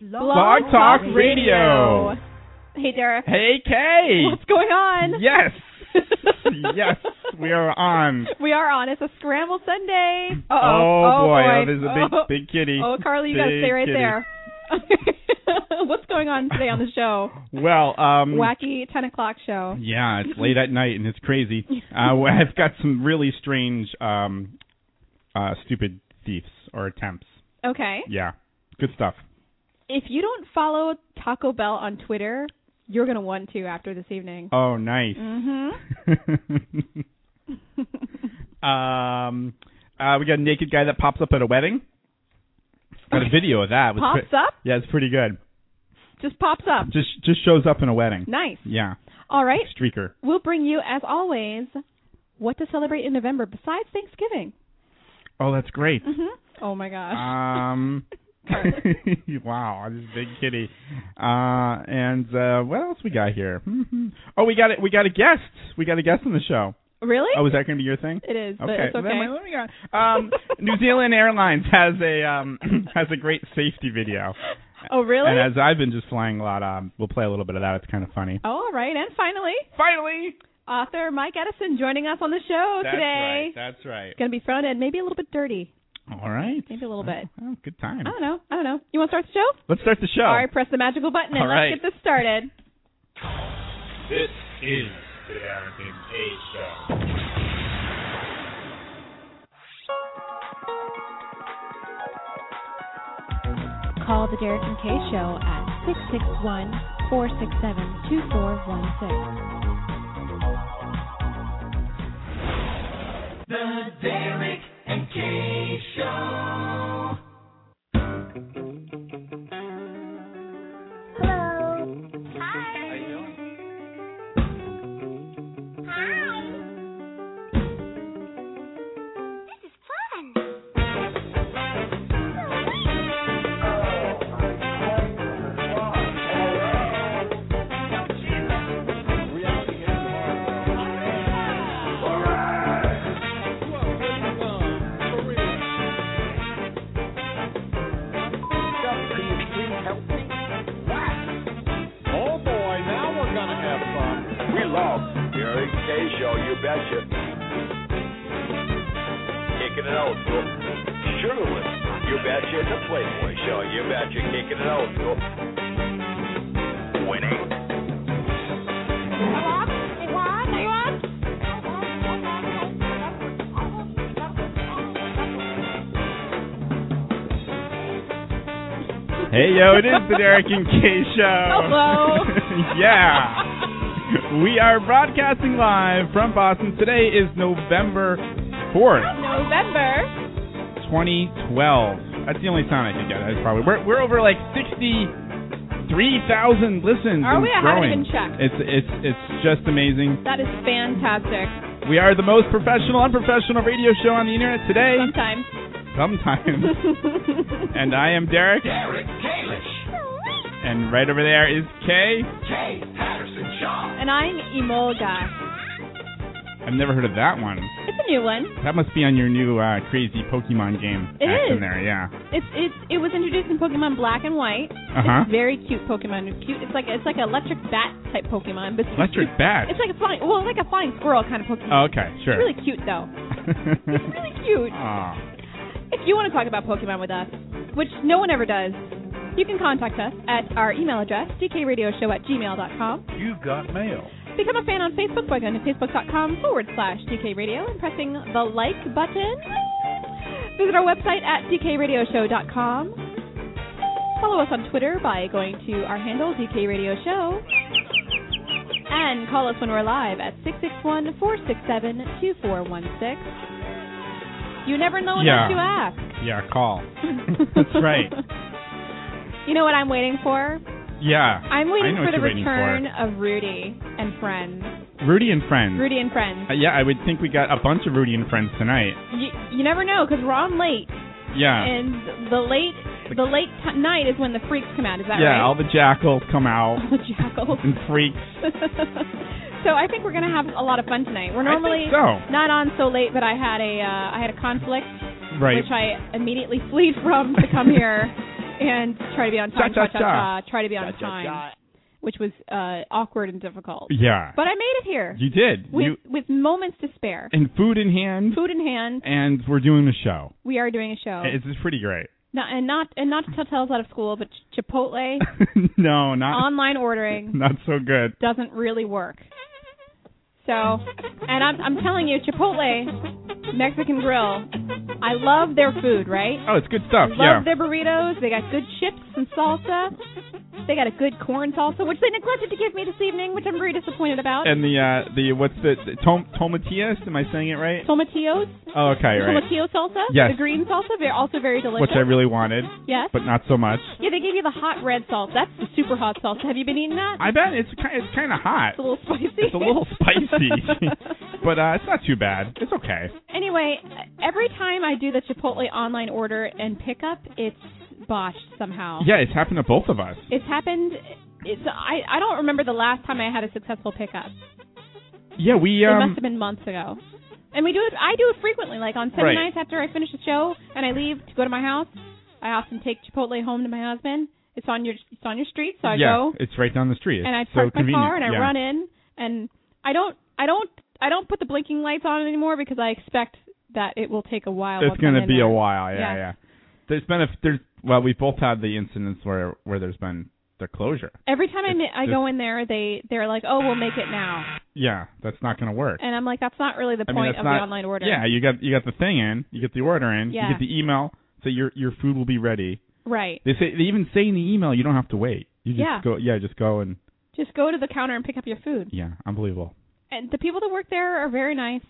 Blog Talk Radio. Hey, Derek. Hey, Kay. What's going on? Yes. Yes, we are on. We are on. It's a Scramble Sunday. Oh, boy. Oh, there's a big kitty. Oh, Carly, you got to stay right kitty. there. What's going on today on the show? Well, wacky 10 o'clock show. Yeah, it's late at night and it's crazy. I've got some really strange, stupid thieves or attempts. Okay. Yeah, good stuff. If you don't follow Taco Bell on Twitter, you're going to want to after this evening. Oh, nice. Mm-hmm. We got a naked guy that pops up at a wedding. Got a video of that. Pops up? Yeah, it's pretty good. Just pops up. Just shows up in a wedding. Nice. Yeah. All right. Streaker. We'll bring you, as always, what to celebrate in November besides Thanksgiving. Oh, that's great. Mm-hmm. Oh, my gosh. Wow, this big kitty. And what else we got here? Mm-hmm. Oh, we got a guest. We got a guest on the show. Really? Oh, is that going to be your thing? It is. Okay. But it's okay. What we got? New Zealand Airlines has a great safety video. Oh, really? And as I've been just flying a lot, we'll play a little bit of that. It's kind of funny. Oh, all right. And finally, author Mike Edison joining us on the show today. That's right. Going to be fun and maybe a little bit dirty. All right. Maybe a little bit. Oh, good time. I don't know. You want to start the show? Let's start the show. All right, press the magical button and let's get this started. This is the Derek and Kay Show. Call the Derek and Kay Show at 661-467-2416. The Derek and Kay Show. Hello. Hi. How you doing? Hi. This is fun. Derek Kay Show, you betcha. Kicking it old school. Sugarland, you betcha. It's a Playboy show, you betcha. Kicking it old school. Winning. Hey, yo, it is the Derek and Kay Show. Hello. Yeah. We are broadcasting live from Boston. Today is November 4th. November 2012. That's the only time I could get it. Probably. We're over like 63,000 listens. Are we? I haven't growing. even checked. It's just amazing. That is fantastic. We are the most professional, unprofessional radio show on the internet today. Sometimes. And I am Derek. Derek Kalish. And right over there is Kay. Kay Patterson Shaw. And I'm Emolga. I've never heard of that one. It's a new one. That must be on your new crazy Pokemon game. It action is. There, yeah. It was introduced in Pokemon Black and White. Uh-huh. It's very cute Pokemon. It's cute. It's like an electric bat type Pokemon. But Electric bat? It's like a flying squirrel kind of Pokemon. Oh, okay, sure. It's really cute though. It's really cute. Aw. If you want to talk about Pokemon with us, which no one ever does, you can contact us at our email address, dkradioshow@gmail.com. You got mail. Become a fan on Facebook by going to facebook.com/DKRadio and pressing the like button. Visit our website at dkradioshow.com. Follow us on Twitter by going to our handle, dkradioshow. And call us when we're live at 661-467-2416. You never know unless you ask. Yeah, call. That's right. You know what I'm waiting for? Yeah. I'm waiting for the waiting return of Rudy and Friends. Rudy and Friends. Rudy and Friends. Yeah, I would think we got a bunch of Rudy and Friends tonight. You never know, because we're on late. Yeah. And the late night is when the freaks come out. Is that right? Yeah, all the jackals come out. All the jackals. And freaks. So I think we're going to have a lot of fun tonight. We're normally not on so late, but I had a conflict, right, which I immediately fled from to come here and try to be on time. Cha-cha-cha. Try to be on Cha-cha-cha. time, which was awkward and difficult. Yeah. But I made it here. You did. With moments to spare. And food in hand. Food in hand. And we're doing the show. We are doing a show. It's pretty great. Not to tell us out of school, but Chipotle No, not online ordering not so good. doesn't really work. So, and I'm telling you, Chipotle Mexican Grill, I love their food, right? Oh, it's good stuff. Love their burritos. They got good chips and salsa. They got a good corn salsa, which they neglected to give me this evening, which I'm very disappointed about. And the what's the tomatillas? Am I saying it right? Tomatillos. Oh, okay, right. Tomatillo salsa. Yes. The green salsa. They're also very delicious. Which I really wanted. Yes. But not so much. Yeah, they gave you the hot red salsa. That's the super hot salsa. Have you been eating that? I bet it's kind of hot. It's a little spicy. It's a little spicy. But it's not too bad. It's okay. Anyway, every time I do the Chipotle online order and pickup, it's botched somehow. Yeah, it's happened to both of us. It's happened. I don't remember the last time I had a successful pickup. Yeah, we It must have been months ago. And we do it. I do it frequently. Like on Sunday nights after I finish the show and I leave to go to my house, I often take Chipotle home to my husband. It's on your street, so I go. It's right down the street. And I It's park so my car convenient. and I run in, and I don't put the blinking lights on anymore because I expect that it will take a while. It's going to be there. a while. Yeah. We've both had the incidents where there's been the closure. Every time I go in there, they're like, "Oh, we'll make it now." Yeah, that's not going to work. And I'm like, that's not really the point of the online order. Yeah, you got the thing in, you get the order in, Yeah. you get the email, so your food will be ready. Right. They even say in the email you don't have to wait. You just go. Yeah, just go and. Just go to the counter and pick up your food. Yeah, unbelievable. And the people that work there are very nice,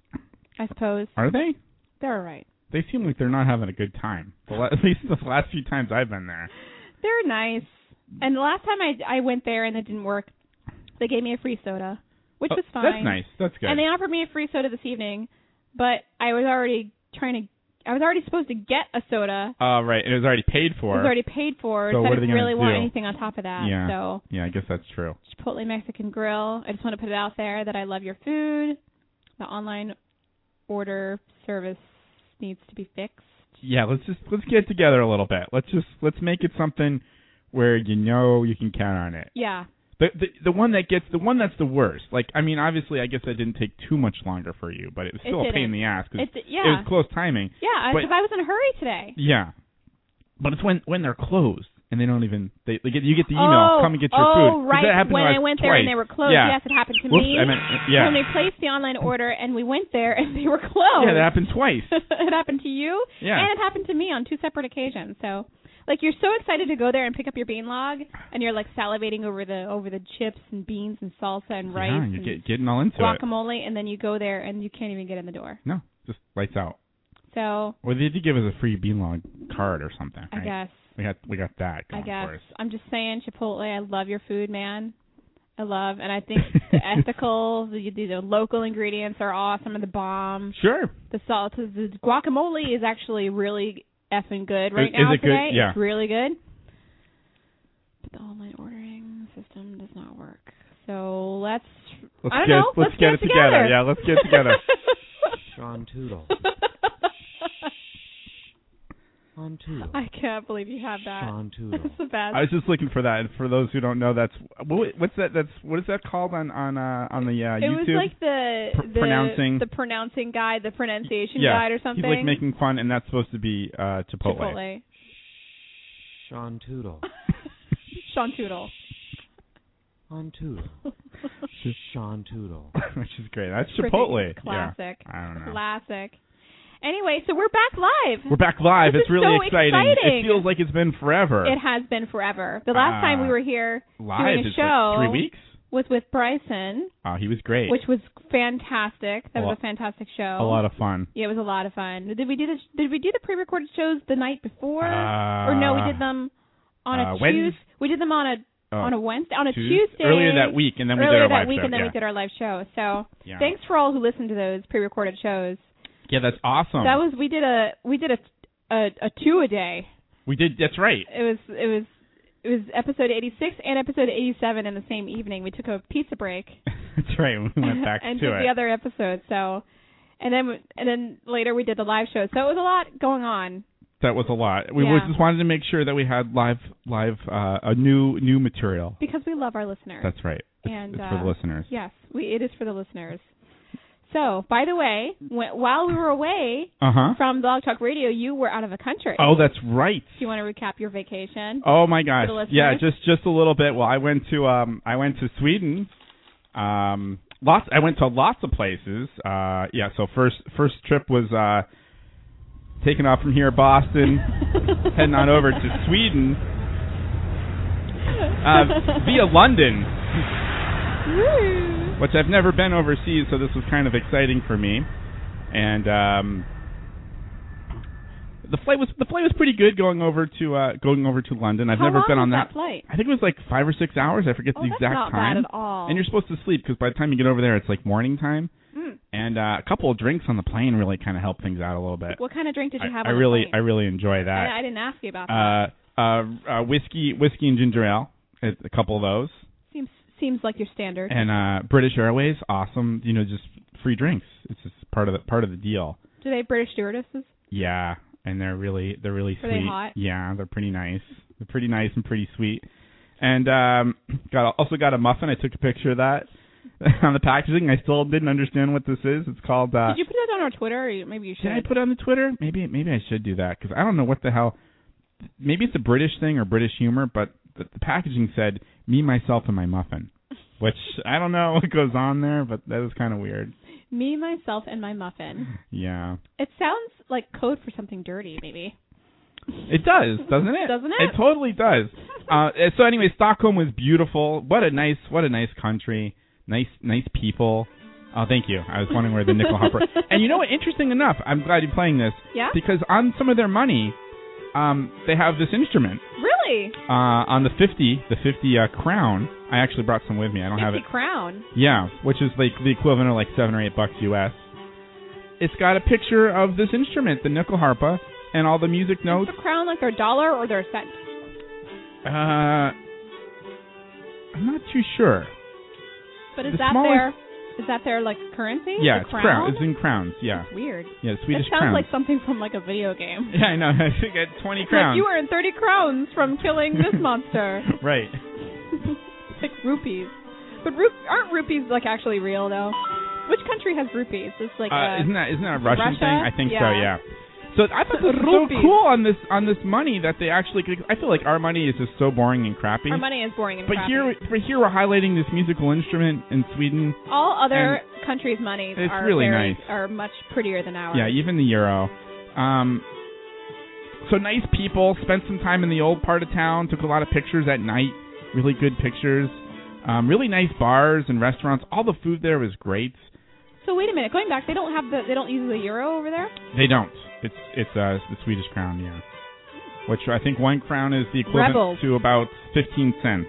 I suppose. Are they? They're all right. They seem like they're not having a good time. At least the last few times I've been there. They're nice. And the last time I went there and it didn't work, they gave me a free soda, which was fine. That's nice. That's good. And they offered me a free soda this evening, but I was already supposed to get a soda. Right. It was already paid for. It was already paid for. So I what are they didn't really gonna want do? anything on top of that. Yeah. So Yeah, I guess that's true. Chipotle Mexican Grill. I just want to put it out there that I love your food. The online order service needs to be fixed. Yeah, let's get together a little bit. Let's make it something where you can count on it. Yeah. The one that's the worst. Like, I mean, obviously, I guess that didn't take too much longer for you, but it was still a pain in the ass because it was close timing. Yeah, because I was in a hurry today. Yeah, but it's when they're closed and they don't even you get the email, come and get your food. Oh, right. That happened when to us I went twice. there and they were closed. Yeah. Yes, it happened to Whoops, me. yeah. When they placed the online order and we went there and they were closed. Yeah, that happened twice. It happened to you. Yeah. And it happened to me on 2 separate occasions. So, like, you're so excited to go there and pick up your bean log, and you're like salivating over the chips and beans and salsa and rice Yeah, you're getting all into guacamole, and then you go there and you can't even get in the door. No, just lights out. So. Well, they did give us a free bean log card or something. I guess. We got that going I guess. for us. I'm just saying, Chipotle, I love your food, man. And I think the ethical, the local ingredients are awesome and the bomb. Sure. The salt, the guacamole is actually really effing good now is it today. Good? Yeah. It's really good. But the online ordering system does not work. So let's get it together. Yeah, let's get it together. Sean Toodle. Sean Toodle. I can't believe you have that. Sean Toodle. That's the best. I was just looking for that. And for those who don't know, what's that? What is that called on the YouTube? It was like the pronouncing guide, the pronunciation guide or something. He's like making fun, and that's supposed to be Chipotle. Sean Toodle. Sean Toodle. On Toodle. Sean Toodle. Which is great. That's Chipotle. Classic. Yeah. I don't know. Classic. Anyway, so we're back live. We're back live. This it's really so exciting. It feels like it's been forever. It has been forever. The last time we were here live, doing a show like 3 weeks. Was with Bryson. Oh, he was great. Which was fantastic. That was a fantastic show. A lot of fun. Yeah, it was a lot of fun. Did we do the pre-recorded shows the night before? Or no, we did them on a Tuesday. We did them on a Wednesday, on a Tuesday. Earlier that week, and then we did our live show. And then we did our live show. So thanks for all who listened to those pre-recorded shows. Yeah, that's awesome. We did a 2 a day. We did. That's right. It was episode 86 and episode 87 in the same evening. We took a pizza break. That's right. We went back and to did it. the other episode. So, and then later we did the live show. So it was a lot going on. That was a lot. We Yeah. just wanted to make sure that we had live, new material. Because we love our listeners. That's right. And, it's for the listeners. Yes, it is for the listeners. So, by the way, while we were away from Blog Talk Radio, you were out of the country. Oh, that's right. Do you want to recap your vacation? Oh my gosh. For the Yeah, listeners? just a little bit. Well, I went to Sweden. I went to lots of places. So first trip was taking off from here, Boston, heading on over to Sweden via London, which I've never been overseas, so this was kind of exciting for me. And the flight was pretty good going over to London. I've How never long been on was that flight? I think it was like 5 or 6 hours. I forget the exact that's not time. bad at all. And you're supposed to sleep because by the time you get over there, it's like morning time. And a couple of drinks on the plane really kind of help things out a little bit. What kind of drink did you have I on really the plane? I really enjoy that. I didn't ask you about that. Whiskey and ginger ale, a couple of those. Seems like your standard. And British Airways, awesome. Just free drinks. It's just part of the deal. Do they have British stewardesses? Yeah, and they're really sweet. Are they hot? Yeah, they're pretty nice. They're pretty nice and pretty sweet. And also got a muffin. I took a picture of that on the packaging. I still didn't understand what this is. It's called. Did you put it on our Twitter? Or maybe you should. Did I put it on the Twitter? Maybe I should do that because I don't know what the hell. Maybe it's a British thing or British humor, but the packaging said "me, myself, and my muffin," which I don't know what goes on there, but that was kind of weird. Me, myself, and my muffin. Yeah. It sounds like code for something dirty, maybe. It does, doesn't it? Doesn't it? It totally does. So anyway, Stockholm was beautiful. What a nice country. Nice people. Oh, thank you. I was wondering where the nickel harper. And you know what? Interesting enough, I'm glad you're playing this. Yeah. Because on some of their money, they have this instrument. Really? On the 50 crown. I actually brought some with me. I don't have it. 50 crown. Yeah, which is like the equivalent of like $7 or $8 US. It's got a picture of this instrument, the nickel harpa, and all the music notes. Is the crown like their dollar or their cent? I'm not too sure. But is The that smallest- their like currency? Yeah, The it's crown. It's in crowns. Yeah. That's weird. Yeah, Swedish It sounds crowns. like something from like a video game. Yeah, I know. I think at 20 crowns. Like you earned 30 crowns from killing this monster. Right. Like rupees. But aren't rupees like actually real though? Which country has rupees? It's like isn't that a Russian Russia? thing? I think so. Yeah. Yeah. So I thought this was so Rupees. cool on this money that they actually. I feel like our money is just so boring and crappy. our money is boring and But crappy. here we're highlighting this musical instrument in Sweden. All other countries' monies it's are really very, nice. are much prettier than ours. Yeah, even the euro. So nice people. Spent some time in the old part of town. Took a lot of pictures at night. Really good pictures. Really nice bars and restaurants. All the food there was great. So wait a minute, going back, they don't use the euro over there? They don't. It's the Swedish crown, yeah. Which I think 1 crown is the equivalent Rebels. to about 15 cents.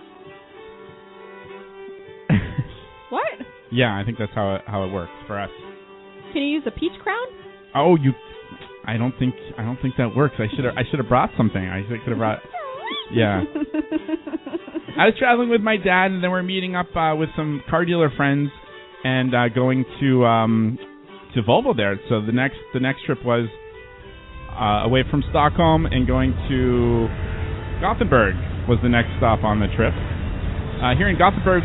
What? Yeah, I think that's how it works for us. Can you use a peach crown? Oh, I don't think that works. I should have brought something. I could have brought. Yeah. I was traveling with my dad, and then we're meeting up with some car dealer friends, and going to Volvo there. So the next trip was away from Stockholm and going to Gothenburg was the next stop on the trip. Here in Gothenburg,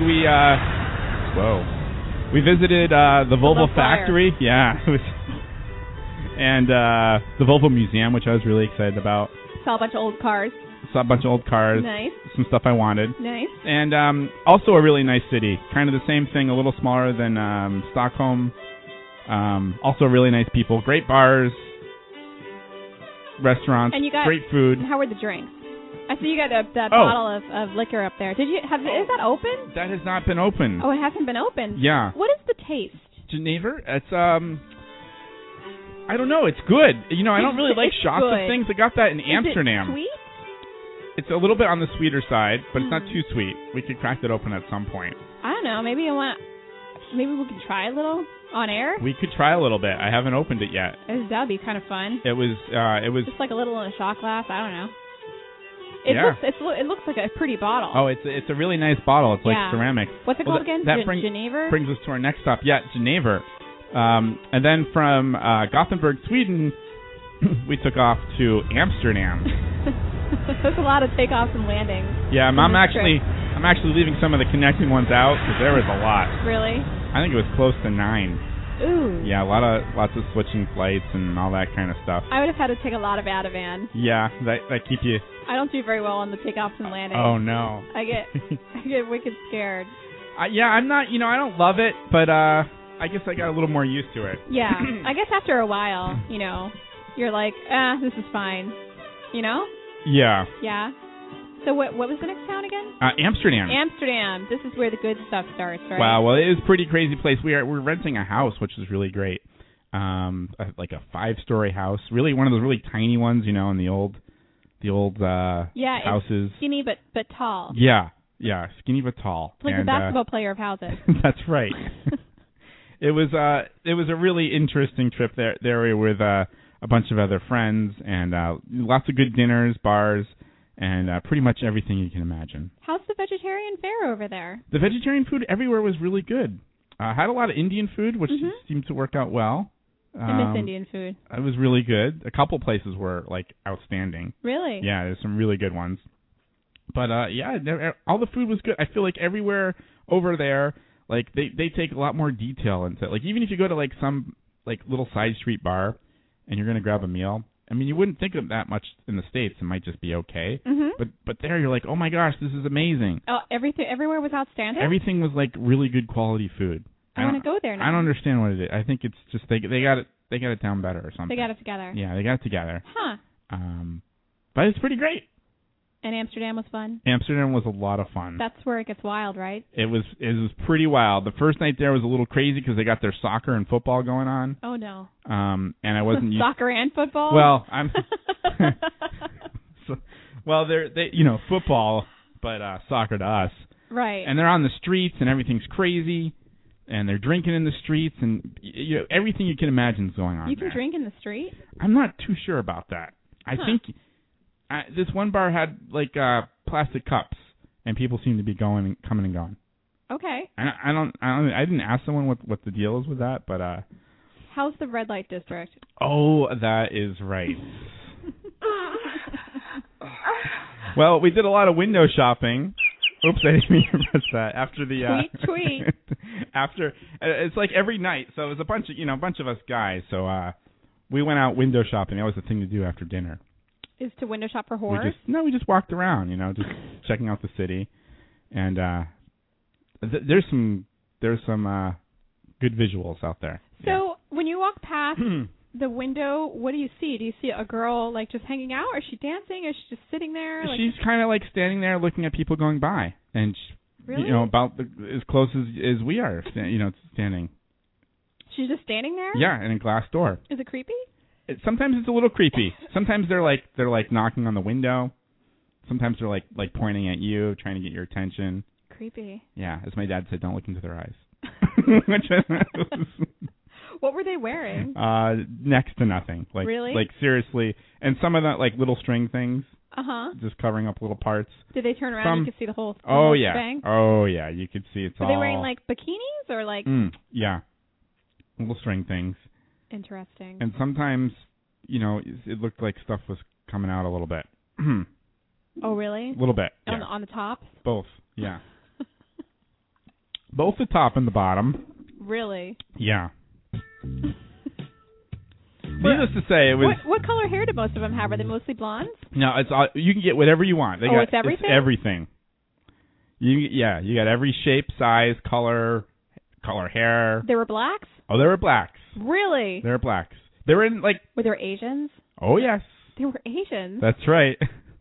we visited the Volvo factory. Yeah, it was, and the Volvo museum, which I was really excited about. Saw a bunch of old cars. Saw a bunch of old cars. Nice. Some stuff I wanted. Nice. And also a really nice city. Kind of the same thing, a little smaller than Stockholm. Also really nice people. Great bars, restaurants, And you got great food. How were the drinks? I see you got that bottle of liquor up there. Is that open? That has not been opened. Oh, it hasn't been opened. Yeah. What is the taste? Geneva? It's I don't know. It's good. You know, I don't really like It's shots good. of things. I got that in Is Amsterdam. it sweet? It's a little bit on the sweeter side, but it's not too sweet. We could crack that open at some point. I don't know. Maybe we can try a little on air. We could try a little bit. I haven't opened it yet. That would be kind of fun. It was Just like a little in a shot glass. I don't know. It looks like a pretty bottle. Oh, it's a really nice bottle. It's like Yeah. ceramic. What's it called again? That Geneva? brings us to our next stop. Yeah, Geneva. And then from Gothenburg, Sweden, we took off to Amsterdam. There's a lot of takeoffs and landings. Yeah, I'm this actually leaving some of the connecting ones out because there was a lot. Really? I think it was close to 9. Ooh. Yeah, lots of switching flights and all that kind of stuff. I would have had to take a lot of Ativan. Yeah, that keep you. I don't do very well on the takeoffs and landings. Oh no. I get wicked scared. Yeah, I'm not. I don't love it, but I guess I got a little more used to it. Yeah, I guess after a while, you're like, this is fine. Yeah. Yeah. So what was the next town again? Amsterdam. Amsterdam. This is where the good stuff starts, right? Wow. Well, it is a pretty crazy place. We're renting a house, which is really great. Like a 5-story house. Really, one of those really tiny ones, in the old houses. It's skinny but tall. Yeah, skinny but tall. It's like the basketball player of houses. That's right. It was a really interesting trip there. There we were with a bunch of other friends and lots of good dinners, bars, and pretty much everything you can imagine. How's the vegetarian fare over there? The vegetarian food everywhere was really good. I had a lot of Indian food, which seemed to work out well. I miss Indian food. It was really good. A couple places were outstanding. Really? Yeah, there's some really good ones. But all the food was good. I feel like everywhere over there, they take a lot more detail into it. Even if you go to some little side street bar and you're gonna grab a meal, I mean, you wouldn't think of that much in the States. It might just be okay. Mm-hmm. But there you're like, oh my gosh, this is amazing. Oh, everywhere was outstanding? Everything was really good quality food. I want to go there now. I don't understand what it is. I think it's just they got it down better or something. They got it together. Yeah, they got it together. Huh. But it's pretty great. And Amsterdam was fun? Amsterdam was a lot of fun. That's where it gets wild, right? It was pretty wild. The first night there was a little crazy because they got their soccer and football going on. Oh, no. And I wasn't used... Soccer and football? Well, I'm... they football, but soccer to us. Right. And they're on the streets and everything's crazy. And they're drinking in the streets and everything you can imagine is going on. You can there. drink in the street? I'm not too sure about that. I think... this one bar had plastic cups, and people seemed to be coming and going. Okay. I didn't ask someone what the deal is with that, but how's the red light district? Oh, that is right. Well, we did a lot of window shopping. Oops, I didn't mean to press that. After the tweet. After it's every night, so it was a bunch of us guys. So we went out window shopping. That was the thing to do after dinner. Is to window shop for whores? We just walked around, just checking out the city, and there's some good visuals out there. So when you walk past the window, what do you see? Do you see a girl just hanging out? Or is she dancing? Or is she just sitting there? She's kind of standing there looking at people going by, and really? About as close as we are, standing. She's just standing there? Yeah, in a glass door. Is it creepy? Sometimes it's a little creepy. Sometimes they're knocking on the window. Sometimes they're pointing at you, trying to get your attention. Creepy. Yeah, as my dad said, don't look into their eyes. What were they wearing? Next to nothing. Really? Seriously. And some of that little string things. Just covering up little parts. Did they turn around and you could see the whole yeah. thing? Oh yeah, you could see it's all. Were they wearing bikinis or yeah. Little string things. Interesting. And sometimes, it looked like stuff was coming out a little bit. Oh, really? A little bit. Yeah. On the top? Both, yeah. Both the top and the bottom. Really? Yeah. Needless to say, it was... What color hair do most of them have? Are they mostly blondes? No, it's you can get whatever you want. It's everything? It's everything. You got every shape, size, color hair. There were blacks? Oh, there were blacks. Really? There were blacks. They were in Were there Asians? Oh, yes. They were Asians? That's right.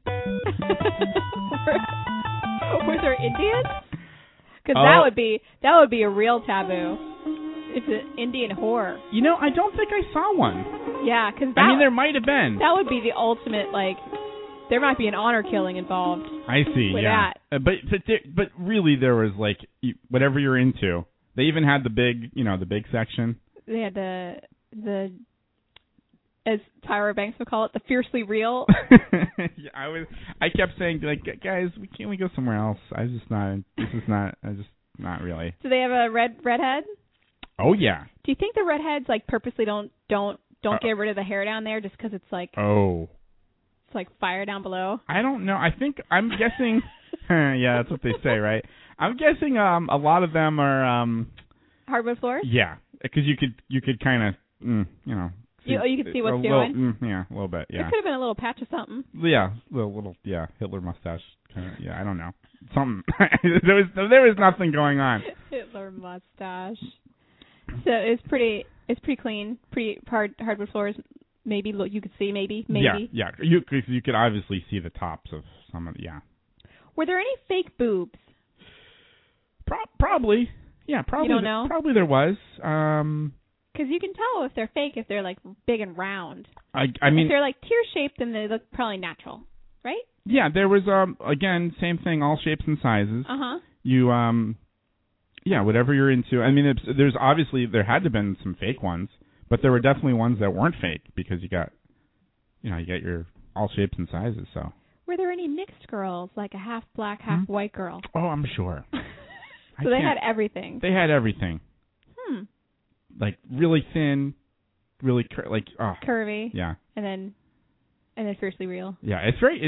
Were there Indians? Because that would be a real taboo. It's an Indian whore. I don't think I saw one. Yeah, because there might have been. That would be the ultimate, there might be an honor killing involved. I see, with yeah. That. But really there was, whatever you're into. They even had the big, the big section. They had the as Tyra Banks would call it, the fiercely real. Yeah, I kept saying guys, can't we go somewhere else? I'm just not really. Do they have a redhead? Oh yeah. Do you think the redheads purposely don't don't get rid of the hair down there just because it's like Oh. it's like fire down below. I don't know. I'm guessing. Yeah, that's what they say, right? I'm guessing a lot of them are. Hardwood floors? Yeah, because you could kind of, you know. You could see what's doing. Yeah, a little bit. Yeah. There could have been a little patch of something. Yeah, little Hitler mustache. Yeah, I don't know. Something. there was nothing going on. Hitler mustache. So it's pretty clean. Pretty hardwood floors. Maybe you could see. Maybe. Yeah. You could obviously see the tops of some of the. Yeah. Were there any fake boobs? Probably. Yeah, probably. You don't know? Probably there was. Because you can tell if they're fake if they're like big and round. I mean, if they're like tear shaped, then they look probably natural, right? Yeah, there was again same thing, all shapes and sizes. You yeah, whatever you're into. I mean, there's obviously there had to have been some fake ones, but there were definitely ones that weren't fake because you got your all shapes and sizes. So were there any mixed girls, like a half black, half white girl? Oh, I'm sure. So they had everything. They had everything. Like really thin, really curvy. Yeah. And then fiercely real. Yeah, it's very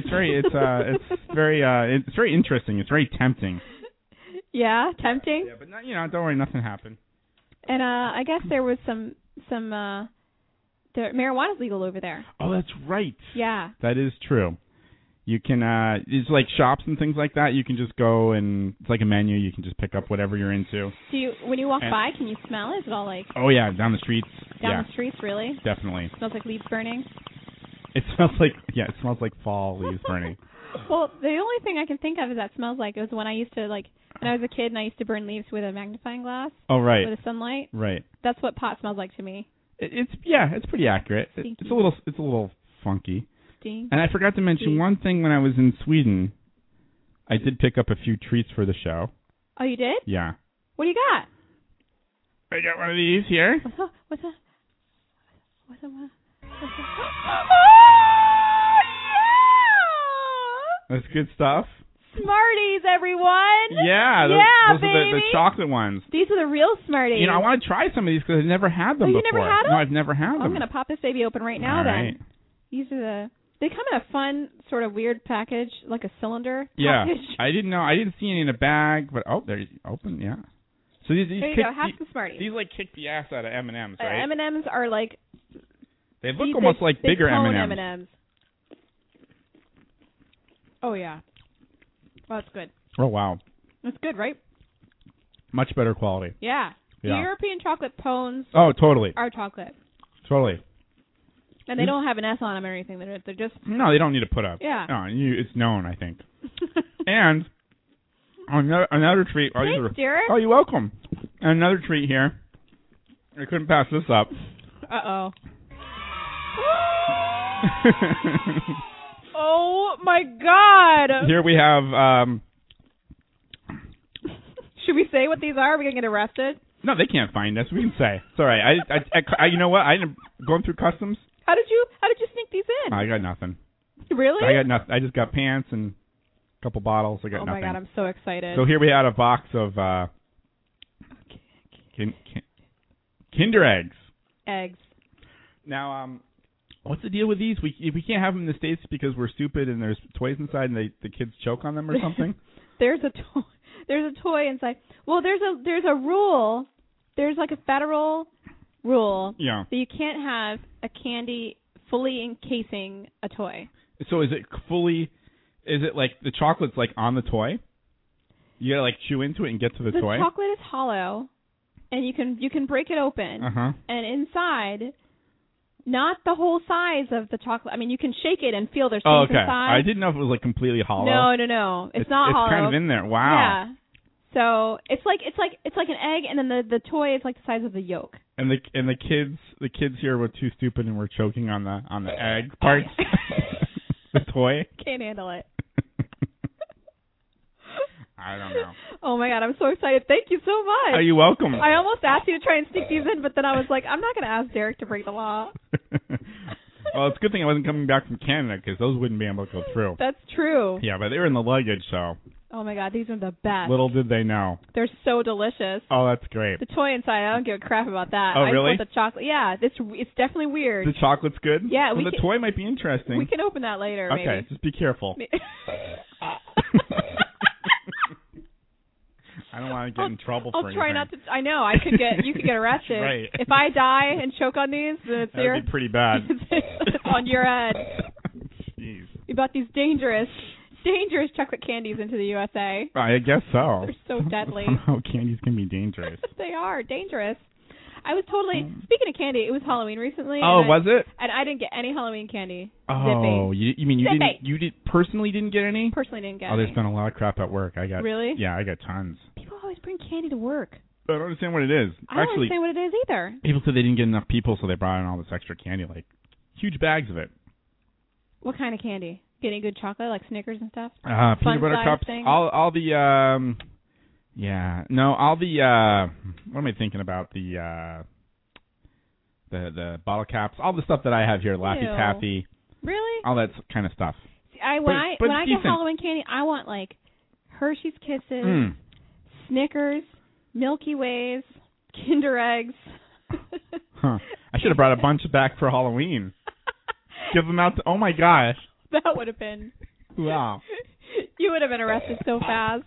interesting. It's very tempting. Yeah, tempting. Yeah, but don't worry, nothing happened. And I guess there was some the marijuana's legal over there. Oh, that's right. Yeah. That is true. You can it's like shops and things like that. You can just go and it's like a menu. You can just pick up whatever you're into. When you walk by, can you smell it? Is it all like? Oh yeah, down the streets. Down the streets, really? Definitely. It smells like leaves burning. It smells like fall leaves burning. Well, the only thing I can think of is that smells like it was when I used to when I was a kid and I used to burn leaves with a magnifying glass. Oh right. With the sunlight. Right. That's what pot smells like to me. It's pretty accurate. It's a little funky. Stinky. And I forgot to mention one thing when I was in Sweden. I did pick up a few treats for the show. Oh, you did? Yeah. What do you got? I got one of these here. What's that? Oh, yeah! That's good stuff. Smarties, everyone! Yeah, those baby. are the chocolate ones. These are the real Smarties. I want to try some of these because I've never had them before. You never had them? No, I've never had them. I'm going to pop this baby open right now. All right. Then. These are they come in a fun, sort of weird package, like a cylinder package. Yeah, I didn't see any in a bag, but there you open, yeah. So these there you go, half the Smarties. These kick the ass out of M&Ms, right? M&Ms are like they look almost like bigger M&Ms. M&Ms. Oh yeah. Well, that's good. Oh wow. That's good, right? Much better quality. Yeah. The European chocolate pones. Oh, totally. Are chocolate. Totally. And they don't have an S on them or anything. They're just... No, they don't need to put up. Yeah. No, it's known, I think. And another treat. Thanks, Derek. Oh, you're welcome. And another treat here. I couldn't pass this up. Uh-oh. Oh, my God. Here we have... Should we say what these are? Are we going to get arrested? No, they can't find us. We can say. It's all right. I you know what? I ended up going through customs. How did you sneak these in? I got nothing. Really? I got nothing. I just got pants and a couple bottles. I got nothing. Oh my God, I'm so excited. So here we had a box of Kinder eggs. Eggs. Now, what's the deal with these? We can't have them in the States because we're stupid and there's toys inside and the kids choke on them or something. There's a toy inside. Well, there's a rule. There's like a federal rule. Yeah. That you can't have a candy fully encasing a toy. So is it like the chocolate's like on the toy? You gotta chew into it and get to the toy? The chocolate is hollow, and you can break it open. Uh-huh. And inside, not the whole size of the chocolate. I mean, you can shake it and feel there's things inside. I didn't know if it was completely hollow. No. It's not hollow. It's kind of in there. Wow. Yeah. So it's like an egg, and then the toy is like the size of the yolk. And the kids here were too stupid and were choking on the egg parts. The toy. Can't handle it. I don't know. Oh my God, I'm so excited! Thank you so much. Are you welcome? I almost asked you to try and sneak these in, but then I was like, I'm not going to ask Derek to break the law. Well, it's a good thing I wasn't coming back from Canada because those wouldn't be able to go through. That's true. Yeah, but they were in the luggage, so. Oh Oh my God, these are the best. Little did they know. They're so delicious. Oh, that's great. The toy inside, I don't give a crap about that. Oh, I really? just want the chocolate. Yeah, it's definitely weird. The chocolate's good? Yeah, well, we the can- toy might be interesting. We can open that later. Okay, maybe. just be careful. I don't want to get in trouble for I'll anything. try not to. I know you could get arrested. Right. If I die and choke on these, then it's That your would be pretty bad. it's on your head. Jeez. You brought these dangerous chocolate candies into the USA. I guess so. They're so deadly. Somehow candies can be dangerous. They are dangerous. I was totally speaking of candy. It was Halloween recently. Oh, was it? And I didn't get any Halloween candy. Oh, you mean you Zippy. personally didn't get any? Personally didn't get Oh, there's any. been a lot of crap at work. I got Really? Yeah, I got tons. People always bring candy to work. I don't understand what it is. I don't Actually, understand what it is either. people said they didn't get enough people, so they brought in all this extra candy, like huge bags of it. What kind of candy? Get any good chocolate, like Snickers and stuff? Peanut butter Fun-sized cups, things? all the what am I thinking about? The bottle caps, all the stuff that I have here, Laffy Ew. Taffy, Really? all that kind of stuff. See, when but I decent. get Halloween candy, I want like Hershey's Kisses, Mm. Snickers, Milky Ways, Kinder Eggs. Huh. I should have brought a bunch back for Halloween. Give them out to, oh my gosh. That would have been. Wow. You would have been arrested so fast.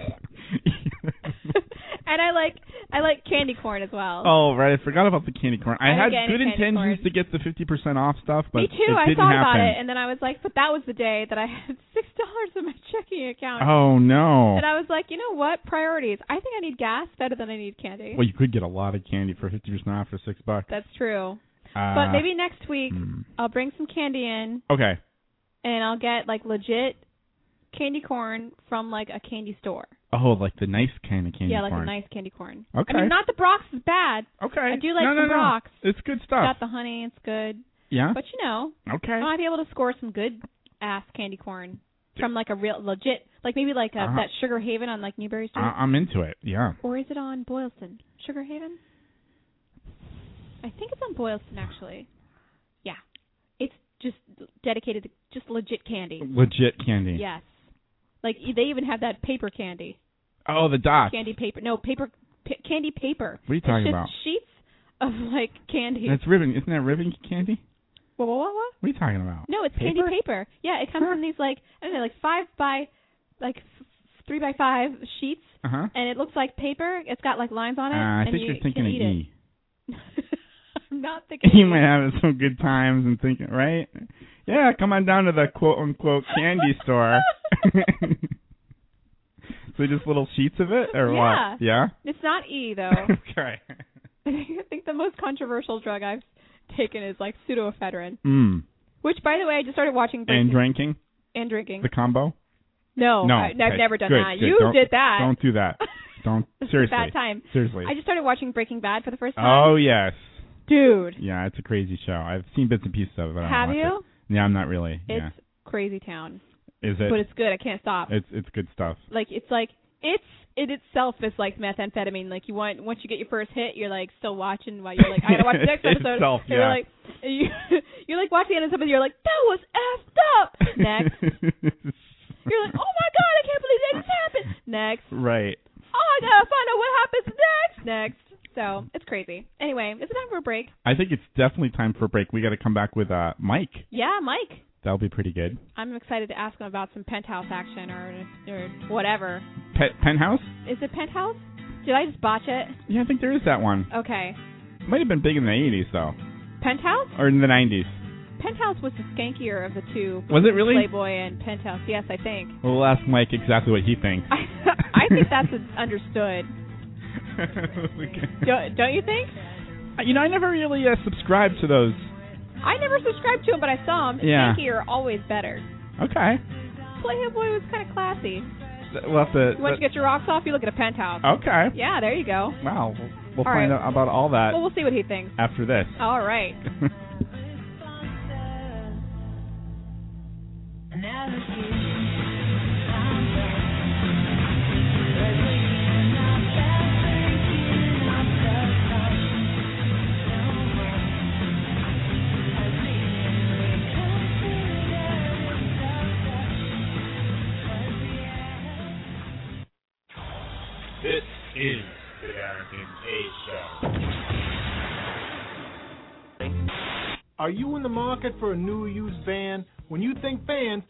And I like candy corn as well. Oh, right. I forgot about the candy corn. I didn't had get any good candy intentions corn. to get the 50% off stuff, but Me too. it I didn't thought happen. about it, and then I was like, but that was the day that I had $6 in my checking account. Oh, no. And I was like, you know what? Priorities. I think I need gas better than I need candy. Well, you could get a lot of candy for 50% off for $6. That's true. But maybe next week I'll bring some candy in, Okay. and I'll get like legit candy corn from like a candy store. Oh, like the nice kind of candy Yeah, like corn. a nice candy corn. Okay. I mean, not the Brock's is bad. Okay. I do like no, some Brock's. It's good stuff. Got the honey, it's good. Yeah? But you know, Okay. I might be able to score some good ass candy corn from like a real legit, like maybe like that Sugar Haven on like Newberry Street. I'm into it, yeah. Or is it on Boylston? Sugar Haven? I think it's on Boylston, actually. Yeah. It's just dedicated to just legit candy. Legit candy. Yes. Like, they even have that paper candy. Oh, the dots. Candy paper. No, candy paper. What are you talking It's about? just sheets of, like, candy. That's ribbon. Isn't that ribbon candy? What? What are you talking about? No, it's Paper? candy paper. Yeah, it comes in these, like, I don't know, like 3 by 5 sheets. Uh-huh. And it looks like paper. It's got, like, lines on it. I and think you're thinking of eat E. it. I'm not thinking You of might E. have some good times and thinking, right? Yeah, come on down to the quote-unquote candy store. So just little sheets of it, or Yeah. what? Yeah? It's not E, though. Okay. I think the most controversial drug I've taken is, like, pseudoephedrine. Mm. Which, by the way, I just started watching... And drinking? And drinking. The combo? No, No. I've okay. never done Good, that. good. You Don't- did that. Don't do that. Don't. Seriously. Bad time. Seriously. I just started watching Breaking Bad for the first time. Oh, yes. Dude. Yeah, it's a crazy show. I've seen bits and pieces of it, but I don't Have watch you? it. Yeah, I'm not really. It's yeah. crazy town. Is it? But it's good. I can't stop. It's good stuff. Like, it's in itself is like methamphetamine. Like, once you get your first hit, you're like still watching while you're like, I gotta watch the next episode. Itself, You're yeah. like, you're like watching the end of something. You're like, that was effed up. Next. You're like, oh my god, I can't believe that just happened. Next. Right. Oh, I gotta find out what happens next. Next. So it's crazy. Anyway, is it time for a break? I think it's definitely time for a break. We got to come back with Mike. Yeah, Mike. That'll be pretty good. I'm excited to ask him about some Penthouse action or whatever. Penthouse? Is it Penthouse? Did I just botch it? Yeah, I think there is that one. Okay. Might have been big in the 80s, though. Penthouse? Or in the 90s. Penthouse was the skankier of the two. Was it really? Playboy and Penthouse. Yes, I think. Well, we'll ask Mike exactly what he thinks. I think that's understood. Okay. Don't you think? You know, I never really subscribed to those. I never subscribed to him, but I saw him. Yeah. Skankier are always better. Okay. Playboy was kind of classy. We'll have to. Once you get your rocks off, you look at a Penthouse. Okay. Yeah, there you go. Wow. We'll All find right. out about all that Well, we'll see what he thinks. after this. All right. This is the Darrington K Show. Are you in the market for a new used van? When you think Vans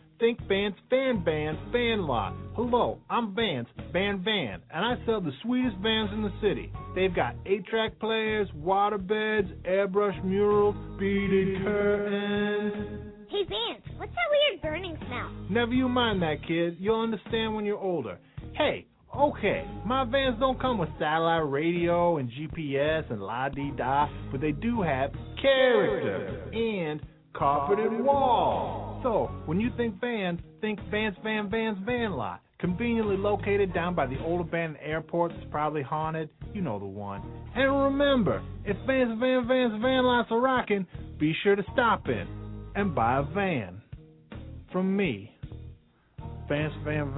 Fan Lot. Hello, I'm Vance, Van, and I sell the sweetest vans in the city. They've got 8-track players, water beds, airbrush murals, beaded curtains. Hey, Vance, what's that weird burning smell? Never you mind that, kid. You'll understand when you're older. Hey, okay, my vans don't come with satellite radio and GPS and la-dee-da, but they do have character and carpeted walls. So, when you think Vans, think Vance Van Lot. Conveniently located down by the old abandoned airport that's probably haunted. You know the one. And remember, if Vance Van Lots are rocking, be sure to stop in and buy a van. From me, Vance Van.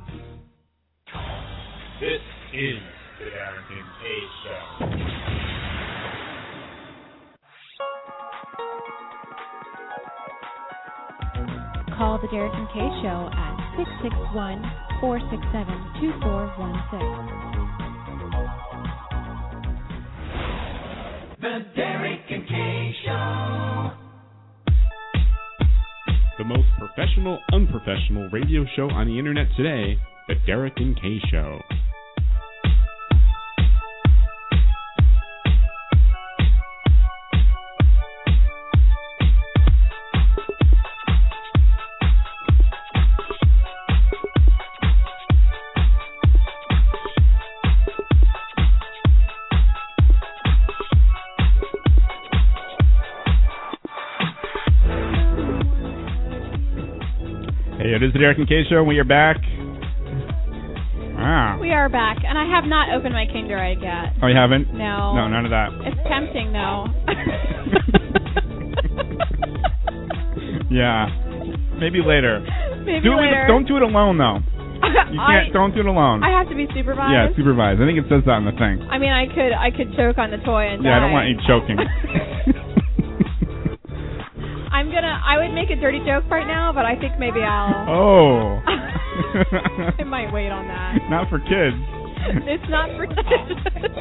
This is the Darrington K Show. Call the Darrington K Show at 661-467-2416. The Darrington K Show. The most professional, unprofessional radio show on the internet today, The Darrington K Show. Hey, it is the Darrington K Show, and we are back. Wow. We are back, and I have not opened my Kinder Egg yet. Oh, you haven't? No. No, none of that. It's tempting, though. Yeah. Maybe later. Maybe Do it later. don't do it alone, though. You can't. Don't do it alone. I have to be supervised. Yeah, supervised. I think it says that on the thing. I mean, I could choke on the toy and die. Yeah, I don't want you choking. I would make a dirty joke right now, but I think maybe I'll. Oh. I might wait on that. Not for kids. It's not for kids.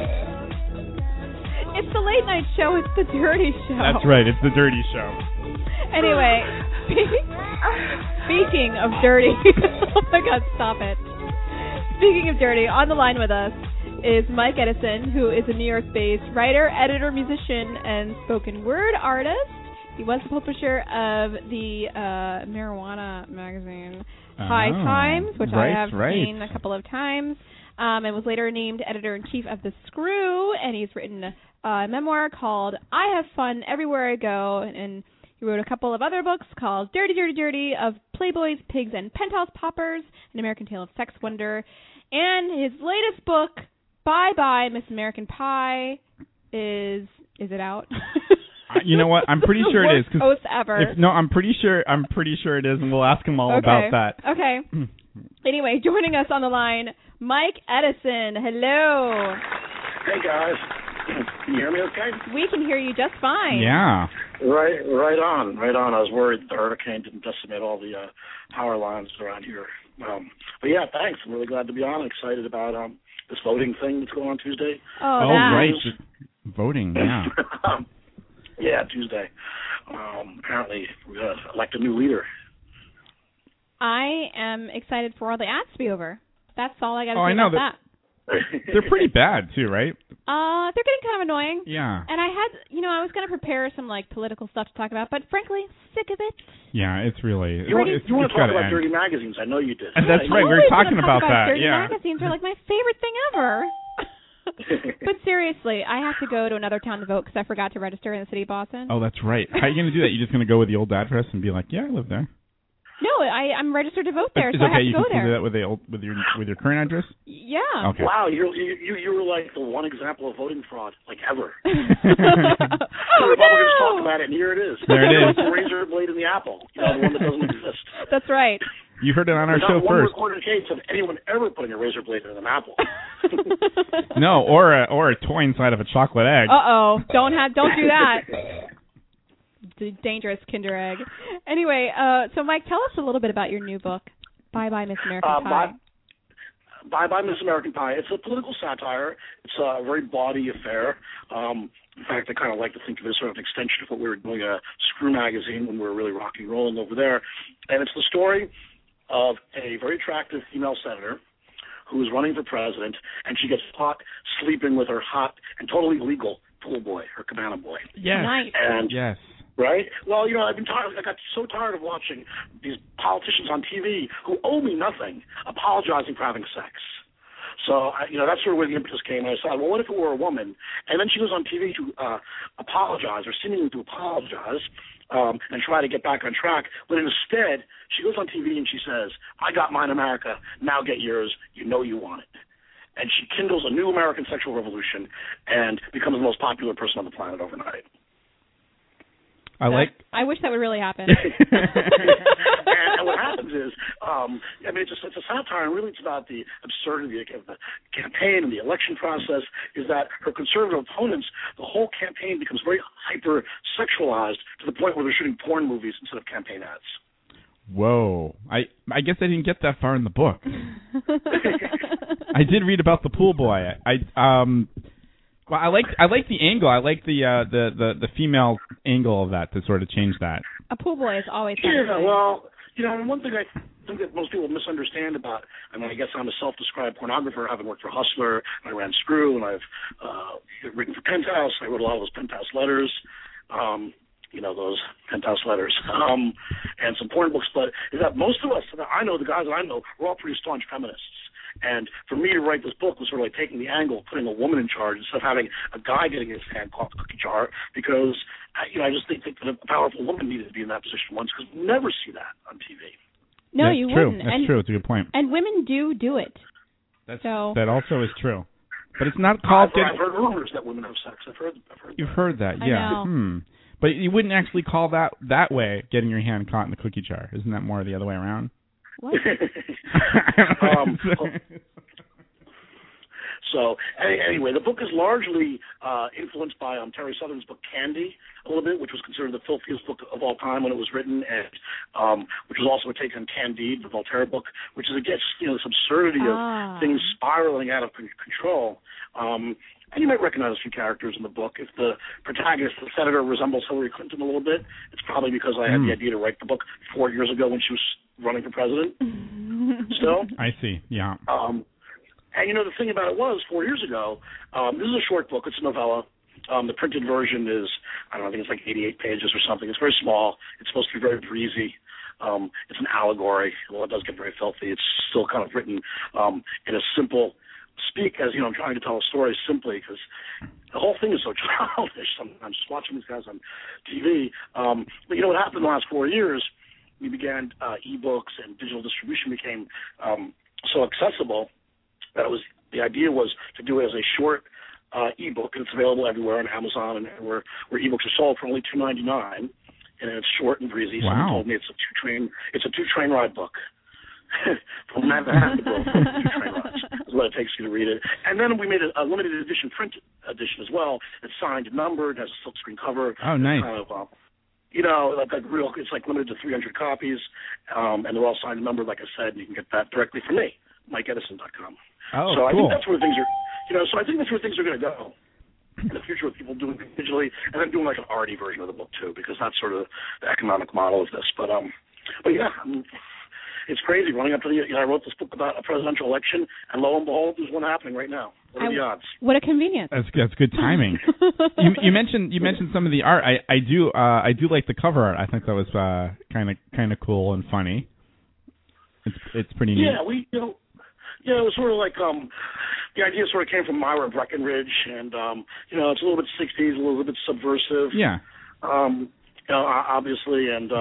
It's the late night show. It's the dirty show. That's right. It's the dirty show. Anyway, speaking of dirty. Oh my God, stop it. Speaking of dirty, on the line with us is Mike Edison, who is a New York-based writer, editor, musician, and spoken word artist. He was the publisher of the marijuana magazine High Times, which I have seen a couple of times, and was later named editor-in-chief of The Screw, and he's written a memoir called I Have Fun Everywhere I Go, and he wrote a couple of other books called Dirty, Dirty, Dirty, of Playboys, Pigs, and Penthouse Poppers, An American Tale of Sex Wonder, and his latest book, Bye Bye, Miss American Pie, is it out? You know what? I'm pretty sure it is. Post ever. I'm pretty sure it is, and we'll ask him all about that. Okay. Anyway, joining us on the line, Mike Edison. Hello. Hey guys, can you hear me okay? We can hear you just fine. Yeah. Right on. I was worried the hurricane didn't decimate all the power lines around here. But yeah, thanks. I'm really glad to be on. Excited about this voting thing that's going on Tuesday. Oh, right. Voting, yeah. Yeah, Tuesday. Apparently, we're going to elect a new leader. I am excited for all the ads to be over. That's all I got to say about that. They're pretty bad, too, right? They're getting kind of annoying. Yeah. And I was going to prepare some, political stuff to talk about, but frankly, sick of it. Yeah, it's really... You want to talk about dirty magazines? I know you did. That's right. We were talking about that. Dirty magazines are my favorite thing ever. But seriously, I have to go to another town to vote because I forgot to register in the city of Boston. Oh, that's right. How are you going to do that? You're just going to go with the old address and be like, yeah, I live there? No, I'm registered to vote there, It's so okay. I have to go there. You can do that with your current address? Yeah. Okay. Wow, you were like the one example of voting fraud, ever. Republicans talk about it, and here it is. There it is. The razor blade in the apple, the one that doesn't exist. That's right. You heard it on our show not first. One recorded case of anyone ever putting a razor blade in an apple. No, or a toy inside of a chocolate egg. Don't do that. Dangerous Kinder Egg. Anyway, so Mike, tell us a little bit about your new book, Bye Bye Miss American Pie. Bye Bye Miss American Pie. It's a political satire. It's a very bawdy affair. In fact, I kind of like to think of it as sort of an extension of what we were doing at Screw Magazine when we were really rocking and rolling over there. And it's the story of a very attractive female senator who is running for president, and she gets caught sleeping with her hot and totally legal pool boy, her cabana boy. Yes. Nice. And Yes. right? Well, I've been tired. I got so tired of watching these politicians on TV who owe me nothing apologizing for having sex. So, that's sort of where the impetus came. And I said, well, what if it were a woman? And then she goes on TV to apologize, or seemingly to apologize, and try to get back on track. But instead, she goes on TV and she says, I got mine, America. Now get yours. You know you want it. And she kindles a new American sexual revolution and becomes the most popular person on the planet overnight. I wish that would really happen. and what happens is, it's a satire, and really it's about the absurdity of the campaign and the election process, is that her conservative opponents, the whole campaign becomes very hyper-sexualized to the point where they're shooting porn movies instead of campaign ads. Whoa. I guess I didn't get that far in the book. I did read about the pool boy. Well, I like the angle. I like the female angle of that to sort of change that. A pool boy is always satisfying. Well, one thing I think that most people misunderstand about, I guess I'm a self-described pornographer, having worked for Hustler, and I ran Screw, and I've written for Penthouse. I wrote a lot of those Penthouse letters, those Penthouse letters, and some porn books. But is that most of us, the guys that I know, we're all pretty staunch feminists. And for me to write this book was sort of like taking the angle, putting a woman in charge instead of having a guy getting his hand caught in the cookie jar, because, I just think that a powerful woman needed to be in that position once, because we never see that on TV. No, That's you true. wouldn't. That's true. It's a good point. And women do it. That also is true. But it's not called... I've heard rumors that women have sex. I've heard You've heard that, yeah. I know. But you wouldn't actually call that way, getting your hand caught in the cookie jar. Isn't that more the other way around? What? So anyway, the book is largely influenced by Terry Southern's book Candy a little bit, which was considered the filthiest book of all time when it was written, and which was also a take on Candide, the Voltaire book, which is against this absurdity of things spiraling out of control. And you might recognize a few characters in the book. If the protagonist, the senator, resembles Hillary Clinton a little bit, it's probably because I had the idea to write the book 4 years ago when she was running for president. Still, I see. Yeah. And the thing about it was 4 years ago. This is a short book. It's a novella. The printed version is, I think it's like 88 pages or something. It's very small. It's supposed to be very breezy. It's an allegory. Well, it does get very filthy. It's still kind of written in a simple speak, as I'm trying to tell a story simply, because the whole thing is so childish sometimes, just watching these guys on TV. But what happened in the last 4 years, we began e-books, and digital distribution became so accessible that the idea was to do it as a short e-book, and it's available everywhere on Amazon and where e-books are sold for only $2.99, and it's short and breezy. Wow. Someone told me it's a two-train ride book. From Manhattan to Brooklyn, 2 train rides is what it takes you to read it. And then we made a limited edition print edition as well. It's signed and numbered, has a silkscreen cover. Oh, nice. Kind of, it's like limited to 300 copies, and they're all signed and numbered, like I said, and you can get that directly from me, MikeEdison.com. Oh, so cool. I think that's where things are, so I think that's where things are going to go in the future, with people doing things digitally, and then doing like an arty version of the book too, because that's sort of the economic model of this. But yeah, it's crazy running up to I wrote this book about a presidential election, and lo and behold, there's one happening right now. What are the odds? What a convenience! That's good timing. you mentioned some of the art. I do like the cover art. I think that was kind of cool and funny. It's pretty neat. Yeah, it was sort of like the idea sort of came from Myra Breckinridge, and it's a little bit 60s, a little bit subversive. Yeah. Obviously, and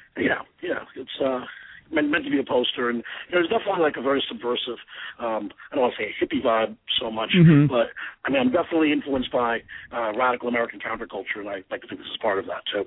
it's meant to be a poster, and there's definitely like a very subversive, I don't want to say a hippie vibe so much, but I'm definitely influenced by radical American counterculture, and I like to think this is part of that too.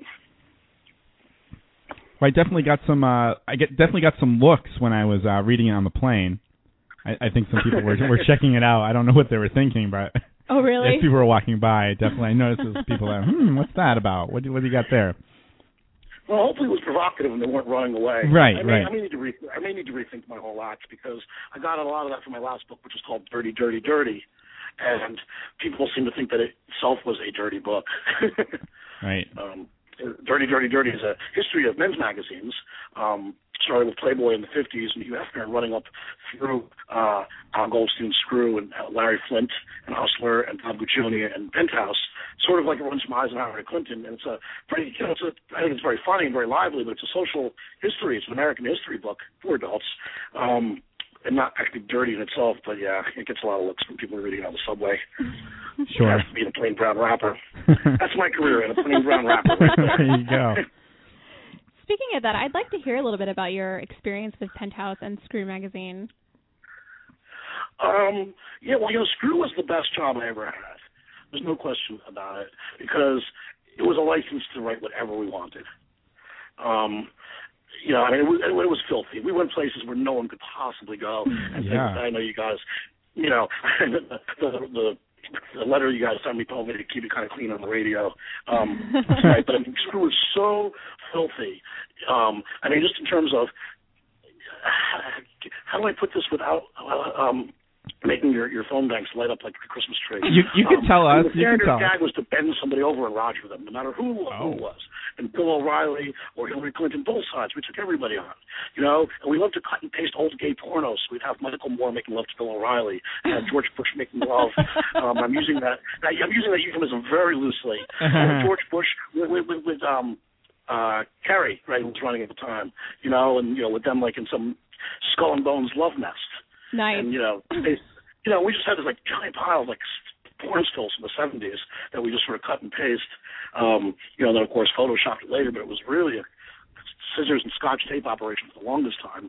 Well, I definitely got some. Definitely got some looks when I was reading it on the plane. I think some people were checking it out. I don't know what they were thinking, but oh really? As people were walking by, definitely I noticed those people that what's that about? What do you got there? Well, hopefully it was provocative and they weren't running away. Right, I right. may need to rethink my whole act because I got a lot of that from my last book, which is called Dirty, Dirty, Dirty, and people seem to think that it itself was a dirty book. Right. Dirty, Dirty, Dirty is a history of men's magazines. Started with Playboy in the 50s, and Hugh Hefner running up through Al Goldstein, Screw, and Larry Flint, and Hustler, and Bob Guccione, and Penthouse. Sort of like it runs from Eisenhower to Clinton, and it's a pretty, I think it's very funny and very lively, but it's a social history. It's an American history book for adults, and not actually dirty in itself, but yeah, it gets a lot of looks from people reading it on the subway. Sure. It has to be in a plain brown wrapper. That's my career, in a plain brown wrapper. Right there. There you go. Speaking of that, I'd like to hear a little bit about your experience with Penthouse and Screw magazine. Yeah, well, Screw was the best job I ever had. There's no question about it, because it was a license to write whatever we wanted. It was filthy. We went places where no one could possibly go. And I know you guys, the letter you guys sent me told me to keep it kind of clean on the radio. Right, but Screw was so filthy. Just in terms of, how do I put this without making your phone banks light up like a Christmas tree? You can tell us. The standard gag was to bend somebody over and lodge with them, no matter who it was. And Bill O'Reilly or Hillary Clinton, both sides. We took everybody on, and we loved to cut and paste old gay pornos. We'd have Michael Moore making love to Bill O'Reilly, and George Bush making love. I'm using that euphemism very loosely. George Bush with Kerry, right, who was running at the time, with them like in some Skull and Bones love nest. Nice. And, we just had this, giant pile of, porn stills from the 70s that we just sort of cut and paste. Then, of course, photoshopped it later, but it was really a scissors and Scotch tape operation for the longest time.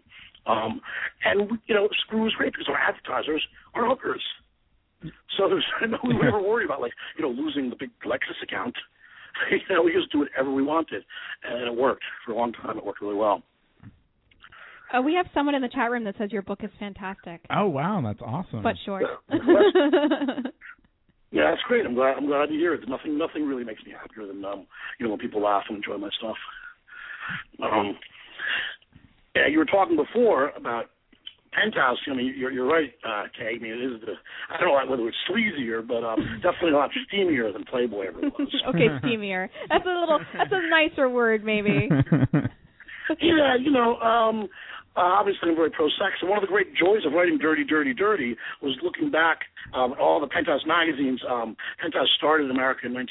Screw was great because our advertisers are hookers. So we were never worried about, losing the big Lexus account. We just do whatever we wanted, and it worked. For a long time, it worked really well. We have someone in the chat room that says your book is fantastic. Oh, wow, that's awesome. But short. Yeah, that's great. I'm glad to hear it. Nothing really makes me happier than when people laugh and enjoy my stuff. You were talking before about Penthouse. You're right, Kay. It is I don't know whether it's sleazier, but definitely a lot steamier than Playboy ever was. Okay, steamier. That's a nicer word, maybe. Yeah, obviously I'm very pro-sex, and one of the great joys of writing Dirty, Dirty, Dirty was looking back at all the Penthouse magazines. Penthouse started in America in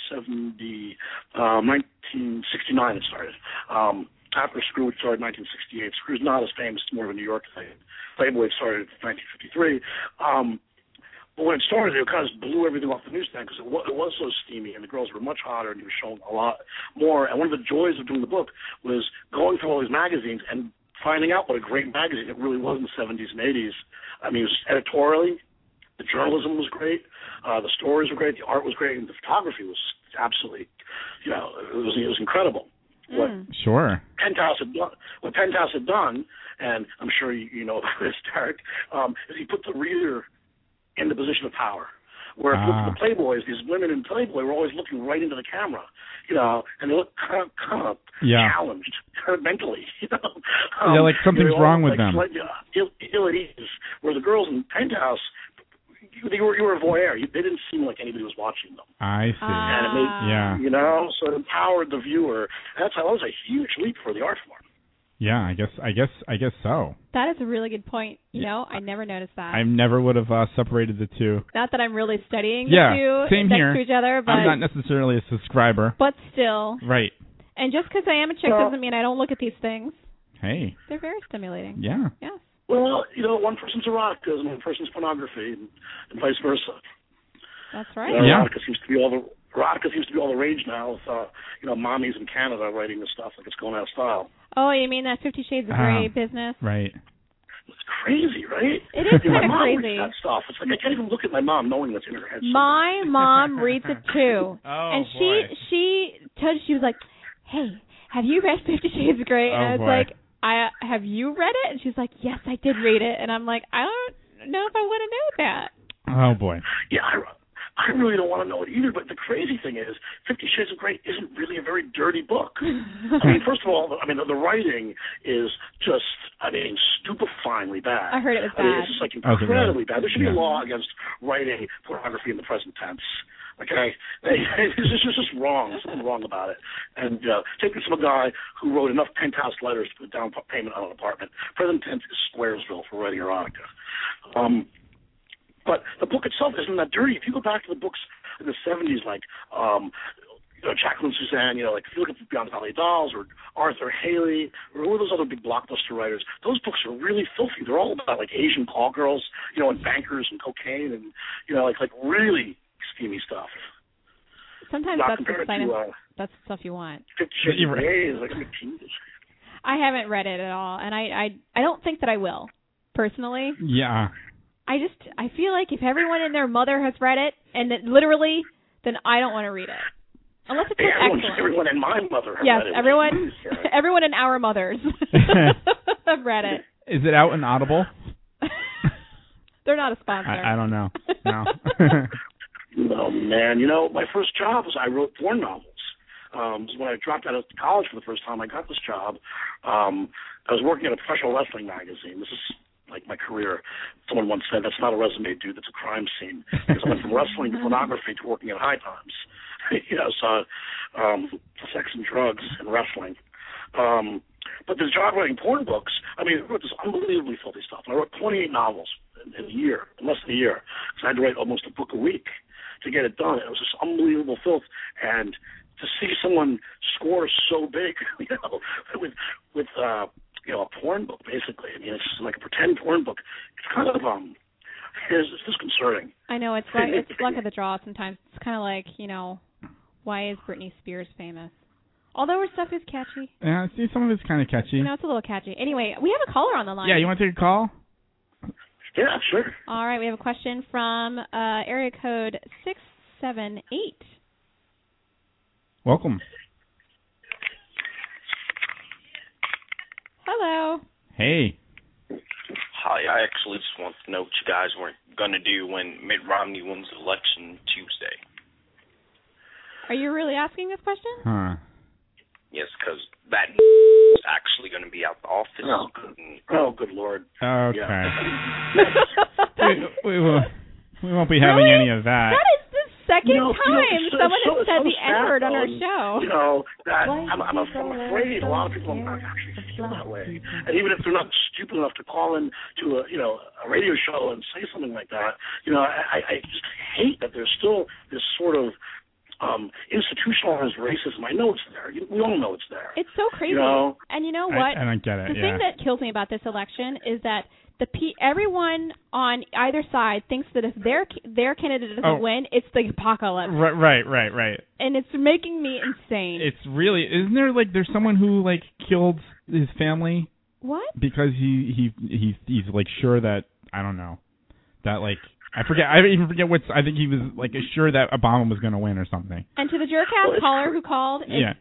1969 it started. After Screw, it started in 1968. Screw's not as famous, it's more of a New York thing. Playboy started in 1953. But when it started, it kind of blew everything off the newsstand because it was so steamy, and the girls were much hotter, and you were shown a lot more. And one of the joys of doing the book was going through all these magazines and finding out what a great magazine it really was in the 70s and 80s. It was editorially, the journalism was great, the stories were great, the art was great, and the photography was absolutely, it was incredible. Sure. What Penthouse had done, and I'm sure you know about this, Derek, is he put the reader in the position of power. Where if you look at the Playboys, these women in Playboy were always looking right into the camera, and they look kind of challenged mentally, like something's wrong with them. Ill at ease. Where the girls in Penthouse, you were a voyeur. They didn't seem like anybody was watching them. I see. And it made, so it empowered the viewer. That was a huge leap for the art form. Yeah, I guess so. That is a really good point. I never noticed that. I never would have separated the two. Not that I'm really studying the two same next here. to each other, but I'm not necessarily a subscriber. But still. Right. And just because I am a chick doesn't mean I don't look at these things. Hey. They're very stimulating. Yeah. Yes. Well, one person's erotica and one person's pornography, and vice versa. That's right. Erotica seems to be all the rage now with mommies in Canada writing this stuff like it's going out of style. Oh, you mean that 50 Shades of Grey business? Right. It's crazy, right? It is kind of crazy. crazy. That stuff. It's like I can't even look at my mom knowing that's in her head. My mom reads it too. And she was like, "Hey, have you read 50 Shades of Grey?" And I was like, have you read it? And she's like, "Yes, I did read it." And I'm like, I don't know if I want to know that. Oh boy. Yeah, I really don't want to know it either. But the crazy thing is, 50 Shades of Grey isn't really a very dirty book. I mean, first of all, the writing is just, stupefyingly bad. I heard it was bad. It's just incredibly bad. There should be a law against writing pornography in the present tense. Okay, it's just wrong. There's something wrong about it. And take this from a guy who wrote enough penthouse letters to put down payment on an apartment. Present tense is Squaresville for writing erotica. But the book itself isn't that dirty. If you go back to the books in the 70s, like Jacqueline Suzanne, if you look at Beyond the Valley of Dolls or Arthur Haley or all those other big blockbuster writers, those books are really filthy. They're all about like Asian call girls, and bankers and cocaine and like really steamy stuff. Sometimes that's the stuff you want. 50 Shades of Grey is like I haven't read it at all, and I don't think that I will, personally. Yeah. I feel like if everyone and their mother has read it, and it literally, then I don't want to read it. Unless it's excellent. Everyone and my mother have read it. Yes, everyone and our mothers have read it. Is it out in Audible? They're not a sponsor. I don't know. No. No, man. My first job was I wrote porn novels. When I dropped out of college for the first time, I got this job. I was working at a professional wrestling magazine. This is like my career. Someone once said, that's not a resume, dude. That's a crime scene. Because I went from wrestling to pornography to working at High Times. Sex and drugs and wrestling. But the job writing porn books, I wrote this unbelievably filthy stuff. And I wrote 28 novels in a year, in less than a year. Because I had to write almost a book a week to get it done. It was just unbelievable filth. And to see someone score so big, with a porn book, basically. It's like a pretend porn book. It's kind of it's disconcerting. I know it's luck of the draw. Sometimes it's kind of like why is Britney Spears famous? Although her stuff is catchy. Yeah, see, some of it's kind of catchy. It's a little catchy. Anyway, we have a caller on the line. Yeah, you want to take a call? Yeah, sure. All right, we have a question from area code 678. Welcome. Hello. Hey. Hi, I actually just want to know what you guys were going to do when Mitt Romney wins the election Tuesday. Are you really asking this question? Huh. Yes, because that is actually going to be out the office. Oh, good Lord. Okay. Yeah. we won't be having any of that. That is the second time someone has said the N-word on our show. I'm afraid a lot of people don't actually feel that way. And even if they're not stupid enough to call in to a radio show and say something like that, I just hate that there's still this sort of institutionalized racism. I know it's there. We all know it's there. It's so crazy. And you know what? I don't get it. The thing that kills me about this election is that everyone on either side thinks that if their candidate doesn't win, it's the apocalypse. Right. And it's making me insane. It's really, isn't there there's someone who killed his family? What? Because he's sure that, I don't know, that I even forget I think he was sure that Obama was going to win or something. And to the Jerkcast caller who called,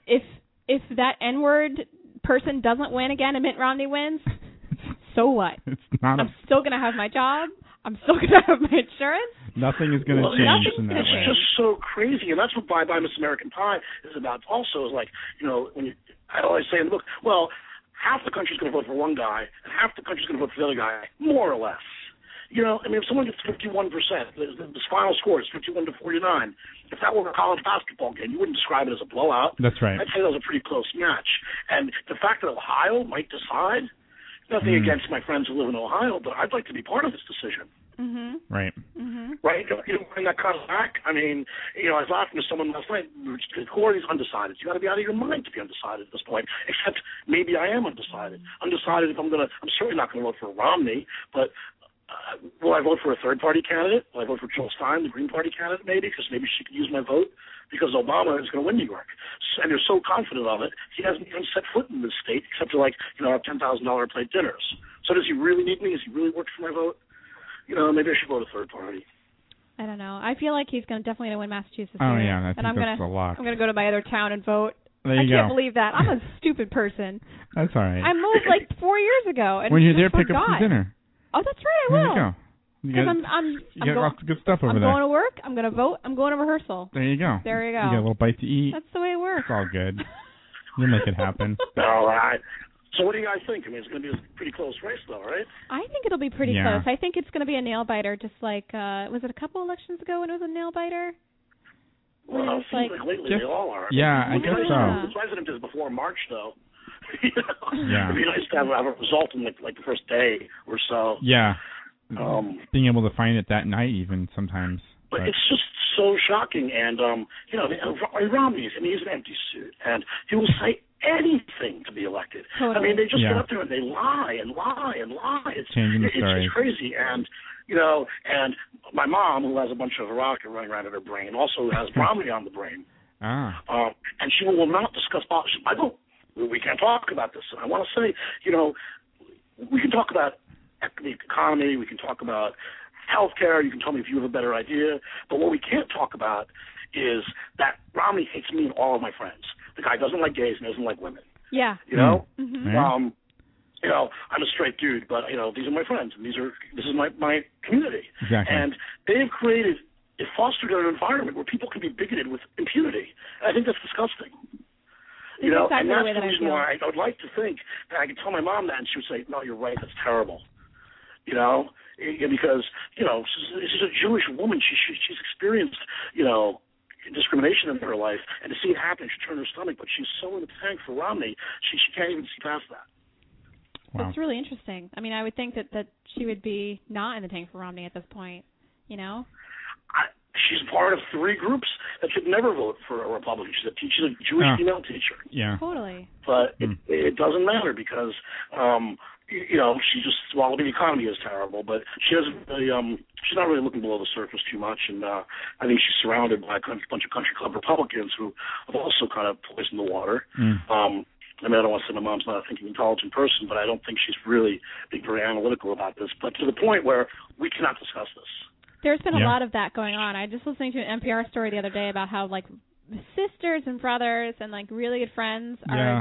if that N-word person doesn't win again and Mitt Romney wins, so what? I'm still going to have my job. I'm still going to have my insurance. Nothing is going to change in that way. It's just so crazy, and that's what Bye Bye Miss American Pie is about. Also, is when I always say in the book, well, half the country's going to vote for one guy, and half the country's going to vote for the other guy, more or less. If someone gets 51%, the final score is 51 to 49. If that were a college basketball game, you wouldn't describe it as a blowout. That's right. I'd say that was a pretty close match. And the fact that Ohio might decide, nothing against my friends who live in Ohio, but I'd like to be part of this decision. Mm-hmm. Right. Mm-hmm. Right? Bring that kind of back. I was laughing to someone last night. Corey's undecided. You got to be out of your mind to be undecided at this point. Except maybe I am undecided. Undecided if I'm certainly not going to vote for Romney, but will I vote for a third-party candidate? Will I vote for Jill Stein, the Green Party candidate, maybe? Because maybe she could use my vote. Because Obama is going to win New York. And they're so confident of it, he hasn't even set foot in this state except to, have $10,000 plate dinners. So does he really need me? Has he really worked for my vote? Maybe I should vote a third party. I don't know. I feel like he's going to win Massachusetts. Oh, yeah. I think that's a lot. I'm going to go to my other town and vote. I can't believe that. I'm a stupid person. That's all right. I moved 4 years ago. And when you're there, pick up some dinner. Oh, that's right. I will. There you go. You Because got lots of good stuff over I'm there. going to work. I'm going to vote. I'm going to rehearsal. There you go. There you go. You got a little bite to eat. That's the way it works. It's all good. You'll make it happen. All right. So what do you guys think? I mean, it's going to be a pretty close race, though, right? I think it'll be pretty close. I think it's going to be a nail-biter, just like, was it a couple elections ago when it was a nail-biter? Well, it seems like lately they all are. Yeah, I guess so. The president is before March, though. You know? Yeah. It'd be nice to have a result in like the first day or so. Yeah. Being able to find it that night even sometimes. But it's just so shocking. And, you know, Romney, I mean, he's an empty suit. And he will say anything to be elected. Totally. I mean, they just get up there and they lie and lie and lie. Changing the story. It's crazy. And, you know, and my mom, who has a bunch of erotica running around in her brain, also has Romney on the brain. And she will not discuss politics. We can't talk about this. And I want to say, you know, we can talk about the economy. We can talk about healthcare. You can tell me if you have a better idea. But what we can't talk about is that Romney hates me and all of my friends. The guy doesn't like gays and doesn't like women. Yeah. You know? Mm-hmm. You know, I'm a straight dude, but, you know, these are my friends, and this is my community. Exactly. And they have fostered an environment where people can be bigoted with impunity. And I think that's disgusting. You know, exactly and that's the the reason why I would like to think that I could tell my mom that, and she would say, no, you're right, that's terrible. You know, because, you know, she's a Jewish woman. She's experienced, you know, discrimination in her life, and to see it happen, she turned her stomach, but she's so in the tank for Romney, she can't even see past that. Wow. That's really interesting. I mean, I would think that she would be not in the tank for Romney at this point, you know? She's part of 3 groups that should never vote for a Republican. She's a Jewish female teacher. Yeah. Totally. But it doesn't matter because, you know, the economy is terrible, but she doesn't really, she's not really looking below the surface too much, and I think she's surrounded by a bunch of country club Republicans who have also kind of poisoned the water. I mean, I don't want to say my mom's not a thinking, intelligent person, but I don't think she's really being very analytical about this, but to the point where we cannot discuss this. There's been a lot of that going on. I just listening to an NPR story the other day about how, like, sisters and brothers and, like, really good friends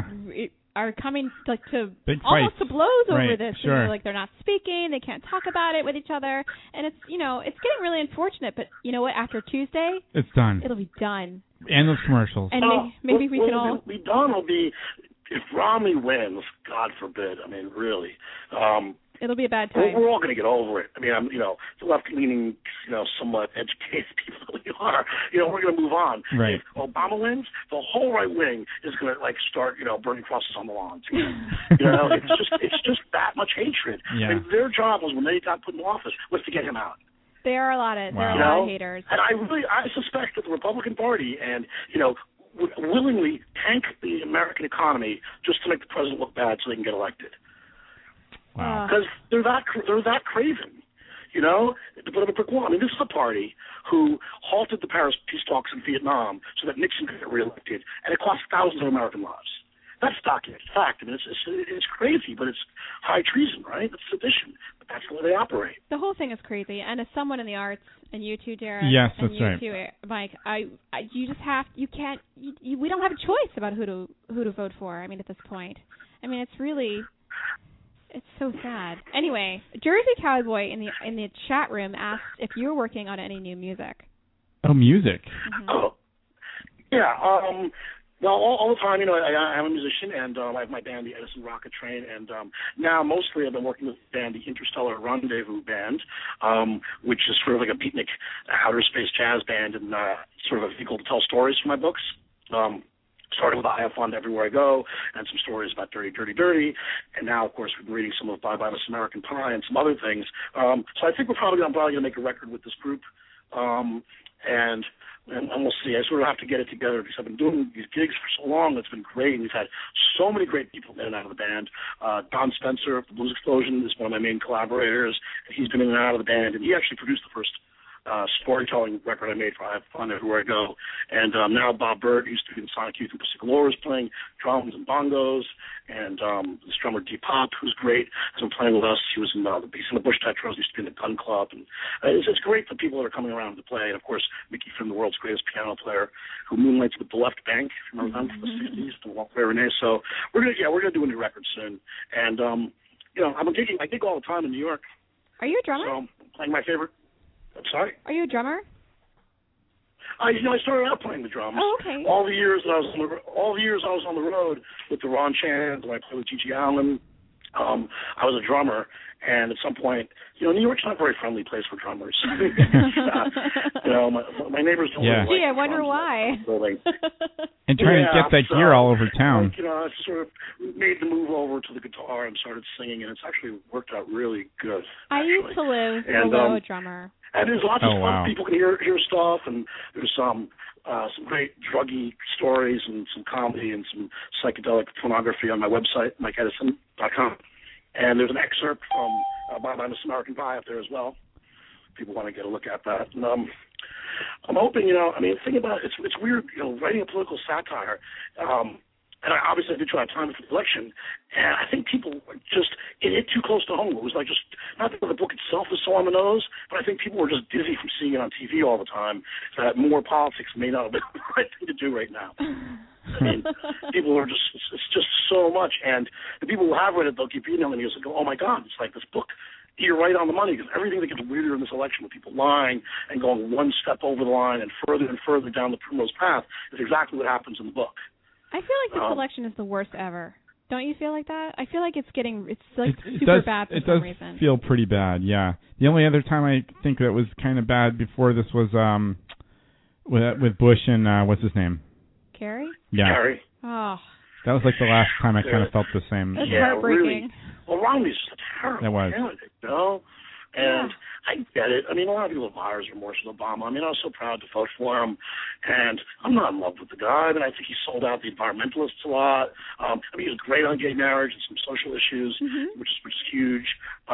are coming, like, to big almost fights. to blows over this. Sure. And like, they're not speaking. They can't talk about it with each other. And it's, you know, it's getting really unfortunate. But you know what? After Tuesday, it's done. It'll be done. And those commercials. And maybe we can all... It'll be done. It'll be... If Romney wins, God forbid, I mean, really, it'll be a bad time. We're all going to get over it. I mean, you know, the left-leaning, you know, somewhat educated people that we are, you know, we're going to move on. Right. If Obama wins, the whole right wing is going to, like, start, you know, burning crosses on the lawns. You know, it's just that much hatred. Yeah. I mean, their job was, when they got put in office, was to get him out. There are a lot of haters. And I suspect that the Republican Party and, you know, would willingly tank the American economy just to make the president look bad so they can get elected. Wow. Because they're that craven, you know, to put up a brick wall. I mean, this is a party who halted the Paris peace talks in Vietnam so that Nixon could get reelected, and it cost thousands of American lives. That's documented fact. I mean, it's crazy, but it's high treason, right? It's sedition. But that's the way they operate. The whole thing is crazy. And as someone in the arts, and you too, Derek, yes, and that's you right. too, Mike, you just have, you can't, we don't have a choice about who to vote for. I mean, at this point, I mean, it's so sad. Anyway, Jersey Cowboy in the chat room asked if you were working on any new music. Oh, music. Mm-hmm. Oh, yeah. Well, all the time, you know, I am a musician, and I have my band, the Edison Rocket Train, and now mostly I've been working with the band, the Interstellar Rendezvous Band, which is sort of like a beatnik outer space jazz band, and sort of a vehicle to tell stories from my books. Started with I Have Fun Everywhere I Go, and some stories about Dirty, Dirty, Dirty, and now, of course, we've been reading some of Bye Bye Miss American Pie and some other things. So I think I'm probably going to make a record with this group, and we'll see. I sort of have to get it together because I've been doing these gigs for so long. It's been great. We've had so many great people in and out of the band. Don Spencer of the Blues Explosion is one of my main collaborators. He's been in and out of the band, and he actually produced the first storytelling record I made for I Have Fun Everywhere I Go. And now Bob Bird, who used to be in Sonic Youth and Pussy Galore, is playing drums and bongos. And this drummer D-Pop, who's great, has been playing with us. He was in the Beast and the Bush Tetros, used to be in the Gun Club. And it's great for people that are coming around to play. And, of course, Mickey Finn, the world's greatest piano player, who moonlights with the Left Bank, if you remember them from the 60s, the Walk Away Renee. So we're going to do a new record soon. And, you know, I gig all the time in New York. Are you a drummer? So, Like my favorite. I'm sorry. Are you a drummer? I started out playing the drums. Oh, okay. All the years I was on the road with the Ron Chans, and I played with Gigi Allen. I was a drummer, and at some point, New York's not a very friendly place for drummers. My neighbors don't really like Gee, I wonder why. And trying to get that gear all over town. I sort of made the move over to the guitar and started singing, and it's actually worked out really good. I used to live below a drummer. And there's lots of fun. Wow. People can hear stuff, and there's some great druggy stories and some comedy and some psychedelic pornography on my website, MikeEdison.com. And there's an excerpt from Bye Bye Miss American Pie up there as well. People want to get a look at that. And, I'm hoping, think about it. It's weird, writing a political satire. And I obviously did try to time it for the election, and I think people were just, it hit too close to home. It was like just, not that the book itself was so on the nose, but I think people were just dizzy from seeing it on TV all the time, that more politics may not have been the right thing to do right now. I mean, people are just, it's just so much, and the people who have read it, they'll keep emailing me and go, oh my God, it's like this book, you're right on the money, because everything that gets weirder in this election with people lying and going one step over the line and further down the primrose path is exactly what happens in the book. I feel like this election is the worst ever. Don't you feel like that? I feel like it's super bad for some reason. It does feel pretty bad, yeah. The only other time I think that was kind of bad before this was with Bush and what's his name? Kerry? Yeah. Kerry. Oh. That was like the last time I kind of felt the same. That's heartbreaking. Really. Well, Romney's just a terrible candidate, And I get it. I mean, a lot of people have buyer's remorse with Obama. I mean, I was so proud to vote for him, and I'm not in love with the guy, but I think he sold out the environmentalists a lot. I mean, he was great on gay marriage and some social issues, which is huge.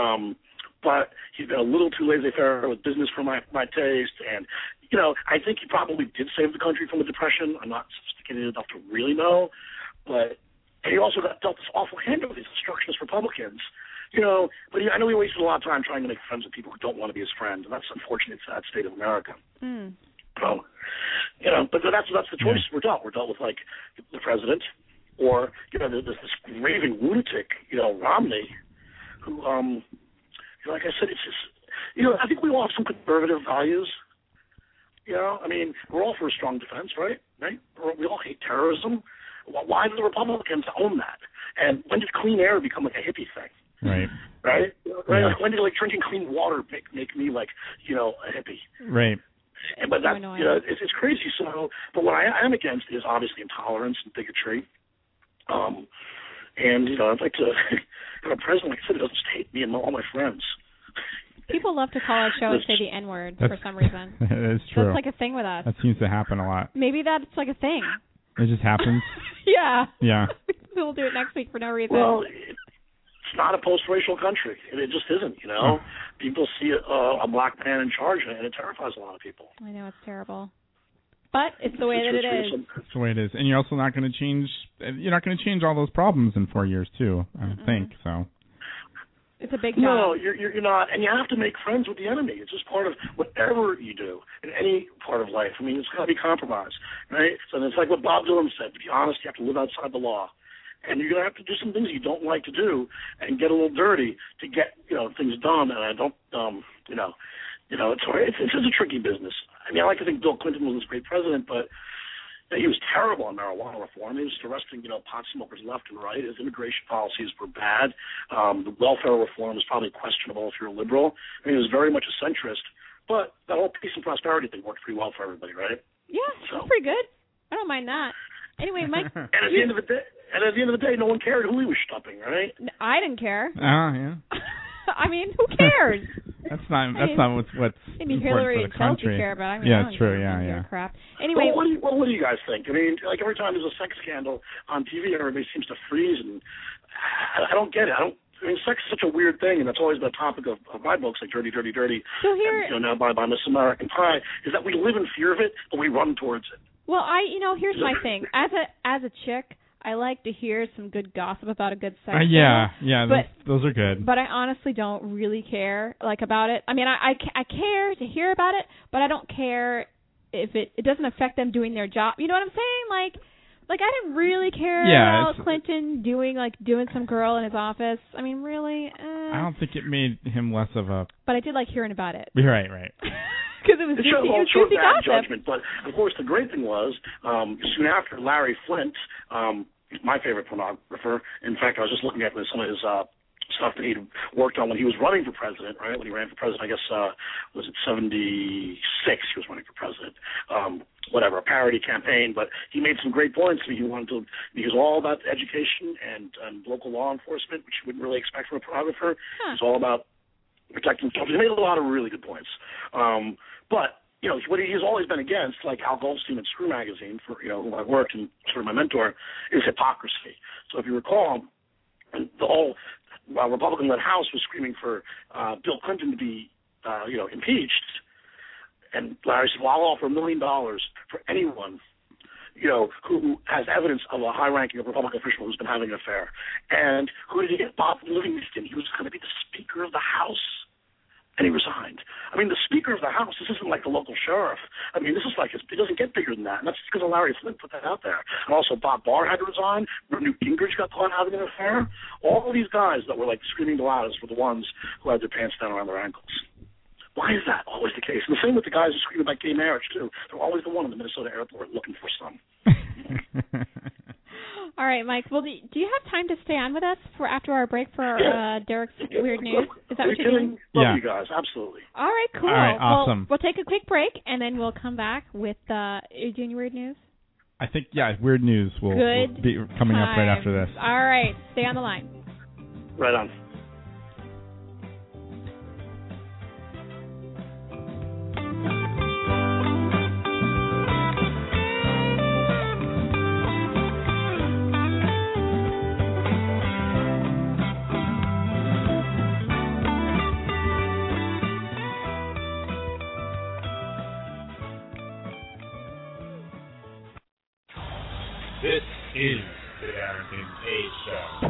But he's been a little too laissez-faire with business for my taste, and I think he probably did save the country from the Depression. I'm not sophisticated enough to really know, but he also got dealt this awful hand with these obstructionist Republicans. But I know he wasted a lot of time trying to make friends with people who don't want to be his friend, and that's unfortunate. It's that state of America. But that's the choice we're dealt. We're dealt with like the president, or this raving lunatic, Romney, who, like I said, it's just, I think we all have some conservative values. I mean, we're all for a strong defense, right? We all hate terrorism. Why do the Republicans own that? And when did clean air become like a hippie thing? Right. Yeah. Like, when did drinking clean water make me like a hippie? Right. But that it's crazy. So, but what I am against is obviously intolerance and bigotry. And I'd like to have a president like I said who doesn't hate me and all my friends. People love to call our show and say the N-word for some reason. It's true. That's like a thing with us. That seems to happen a lot. Maybe that's like a thing. It just happens. Yeah. Yeah. We'll do it next week for no reason. Well, it's not a post-racial country. It just isn't, People see a black man in charge, and it terrifies a lot of people. I know, it's terrible. But it's the way that it is. It's the way it is. And you're also not going to change, all those problems in 4 years, too, I don't think, so. It's a big job. No, you're not, and you have to make friends with the enemy. It's just part of whatever you do in any part of life. I mean, it's got to be compromised, right? So it's like what Bob Dylan said: to be honest, you have to live outside the law, and you're going to have to do some things you don't like to do and get a little dirty to get things done. And I don't, it's just a tricky business. I mean, I like to think Bill Clinton was this great president, but he was terrible on marijuana reform. He was just arresting, pot smokers left and right. His immigration policies were bad. The welfare reform is probably questionable if you're a liberal. I mean, he was very much a centrist. But that whole peace and prosperity thing worked pretty well for everybody, right? Yeah, that's pretty good. I don't mind that. Anyway, Mike. And at the end of the day, no one cared who he was stuffing, right? I didn't care. Oh, yeah. I mean, who cares? That's not what's maybe important Hillary for and the country. Chelsea care, but I mean, yeah, I don't it's true. Yeah. Crap. Anyway, what do you guys think? I mean, like every time there's a sex scandal on TV, everybody seems to freeze, and I don't get it. I mean, sex is such a weird thing, and that's always been a topic of my books, like Dirty, Dirty, Dirty. So here, and, now by Miss American Pie, is that we live in fear of it, but we run towards it. Well, here's my thing. As a chick, I like to hear some good gossip about a good sex. Those are good. But I honestly don't really care about it. I mean, I care to hear about it, but I don't care if it doesn't affect them doing their job. You know what I'm saying? Like, I didn't really care about Clinton doing some girl in his office. I mean, really? I don't think it made him less of a... But I did like hearing about it. Right. Because it was juicy bad gossip. judgment. But, of course, the great thing was, soon after Larry Flint, my favorite pornographer, in fact, I was just looking at some of his stuff that he'd worked on when he was running for president, right? When he ran for president, I guess, was it 76 he was running for president. Whatever, a parody campaign, but he made some great points. He was all about education and local law enforcement, which you wouldn't really expect from a pornographer. It was all about protecting children. He made a lot of really good points. But what he's always been against, like Al Goldstein at Screw Magazine, for who I worked and sort of my mentor, is hypocrisy. So if you recall, the whole Republican-led House was screaming for Bill Clinton to be, impeached, and Larry said, "Well, I'll offer $1 million for anyone, who has evidence of a high-ranking Republican official who's been having an affair." And who did he get? Bob Livingston. He was going to be the Speaker of the House, and he resigned. I mean, the Speaker of the House. This isn't like the local sheriff. I mean, this is it doesn't get bigger than that, and that's because of Larry Flint put that out there. And also, Bob Barr had to resign. Newt Gingrich got caught having an affair. All of these guys that were screaming the loudest were the ones who had their pants down around their ankles. Why is that always the case? And the same with the guys who scream about gay marriage, too. They're always the one in the Minnesota airport looking for some. All right, Mike. Well, do you have time to stay on with us for after our break for Derek's Weird News? Is that what you're doing? Love you guys, absolutely. All right, cool. All right, awesome. We'll take a quick break, and then we'll come back with are you doing Weird News? I think, Weird News will be coming up right after this. All right, stay on the line. Right on. This is the Darrington K Show.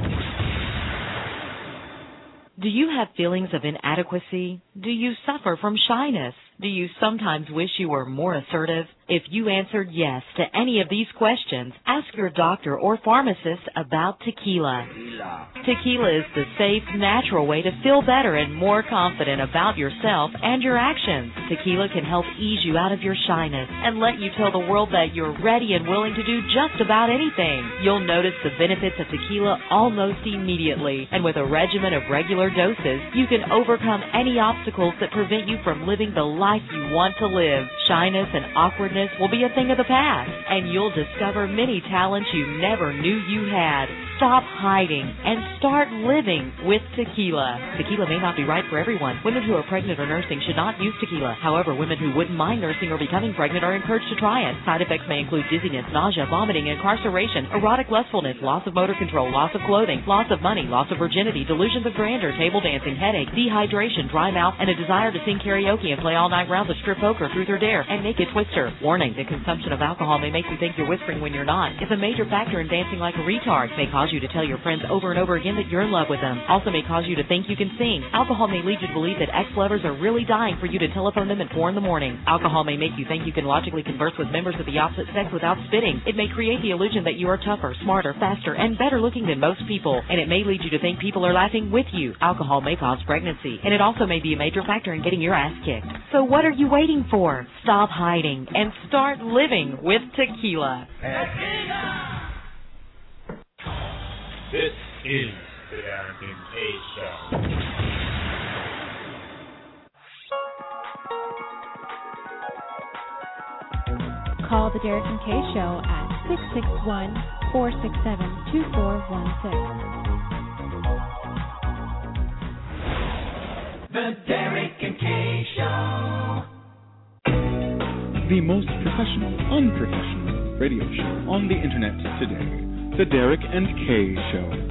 Do you have feelings of inadequacy? Do you suffer from shyness? Do you sometimes wish you were more assertive? If you answered yes to any of these questions, ask your doctor or pharmacist about tequila. Tequila is the safe, natural way to feel better and more confident about yourself and your actions. Tequila can help ease you out of your shyness and let you tell the world that you're ready and willing to do just about anything. You'll notice the benefits of tequila almost immediately, and with a regimen of regular doses, you can overcome any obstacles that prevent you from living the life you want to live. Shyness and awkwardness will be a thing of the past, and you'll discover many talents you never knew you had. Stop hiding and start living with tequila. Tequila may not be right for everyone. Women who are pregnant or nursing should not use tequila. However, women who wouldn't mind nursing or becoming pregnant are encouraged to try it. Side effects may include dizziness, nausea, vomiting, incarceration, erotic lustfulness, loss of motor control, loss of clothing, loss of money, loss of virginity, delusions of grandeur, table dancing, headache, dehydration, dry mouth, and a desire to sing karaoke and play all-night rounds of strip poker, truth or dare, and naked twister. Warning, the consumption of alcohol may make you think you're whispering when you're not. It's a major factor in dancing like a retard. May cause you to tell your friends over and over again that you're in love with them. Also may cause you to think you can sing. Alcohol may lead you to believe that ex-lovers are really dying for you to telephone them at 4 in the morning. Alcohol may make you think you can logically converse with members of the opposite sex without spitting. It may create the illusion that you are tougher, smarter, faster, and better looking than most people. And it may lead you to think people are laughing with you. Alcohol may cause pregnancy. And it also may be a major factor in getting your ass kicked. So what are you waiting for? Stop hiding and start living with tequila. This is the Darrington K Show. Call the Derek and Kay Show at 661-467-2416. The Derek and Kay Show. The most professional, unprofessional radio show on the internet today. The Derek and Kay Show.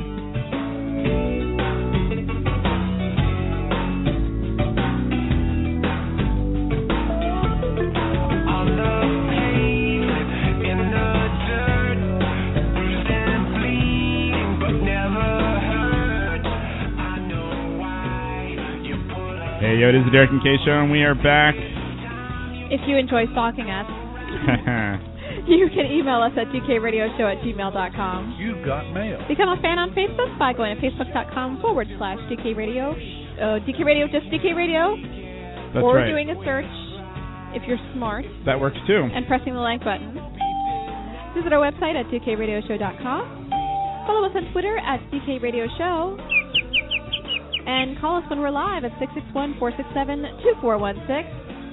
Hey, yo, it is the Derek and Kay Show, and we are back. If you enjoy stalking us, You can email us at dkradioshow@gmail.com. You got mail. Become a fan on Facebook by going to facebook.com/DKRadio. DK Radio, just DK Radio. That's or right. doing a search if you're smart. That works too. And pressing the like button. Visit our website at dkradioshow.com. Follow us on Twitter at dkradioshow. And call us when we're live at 661-467-2416.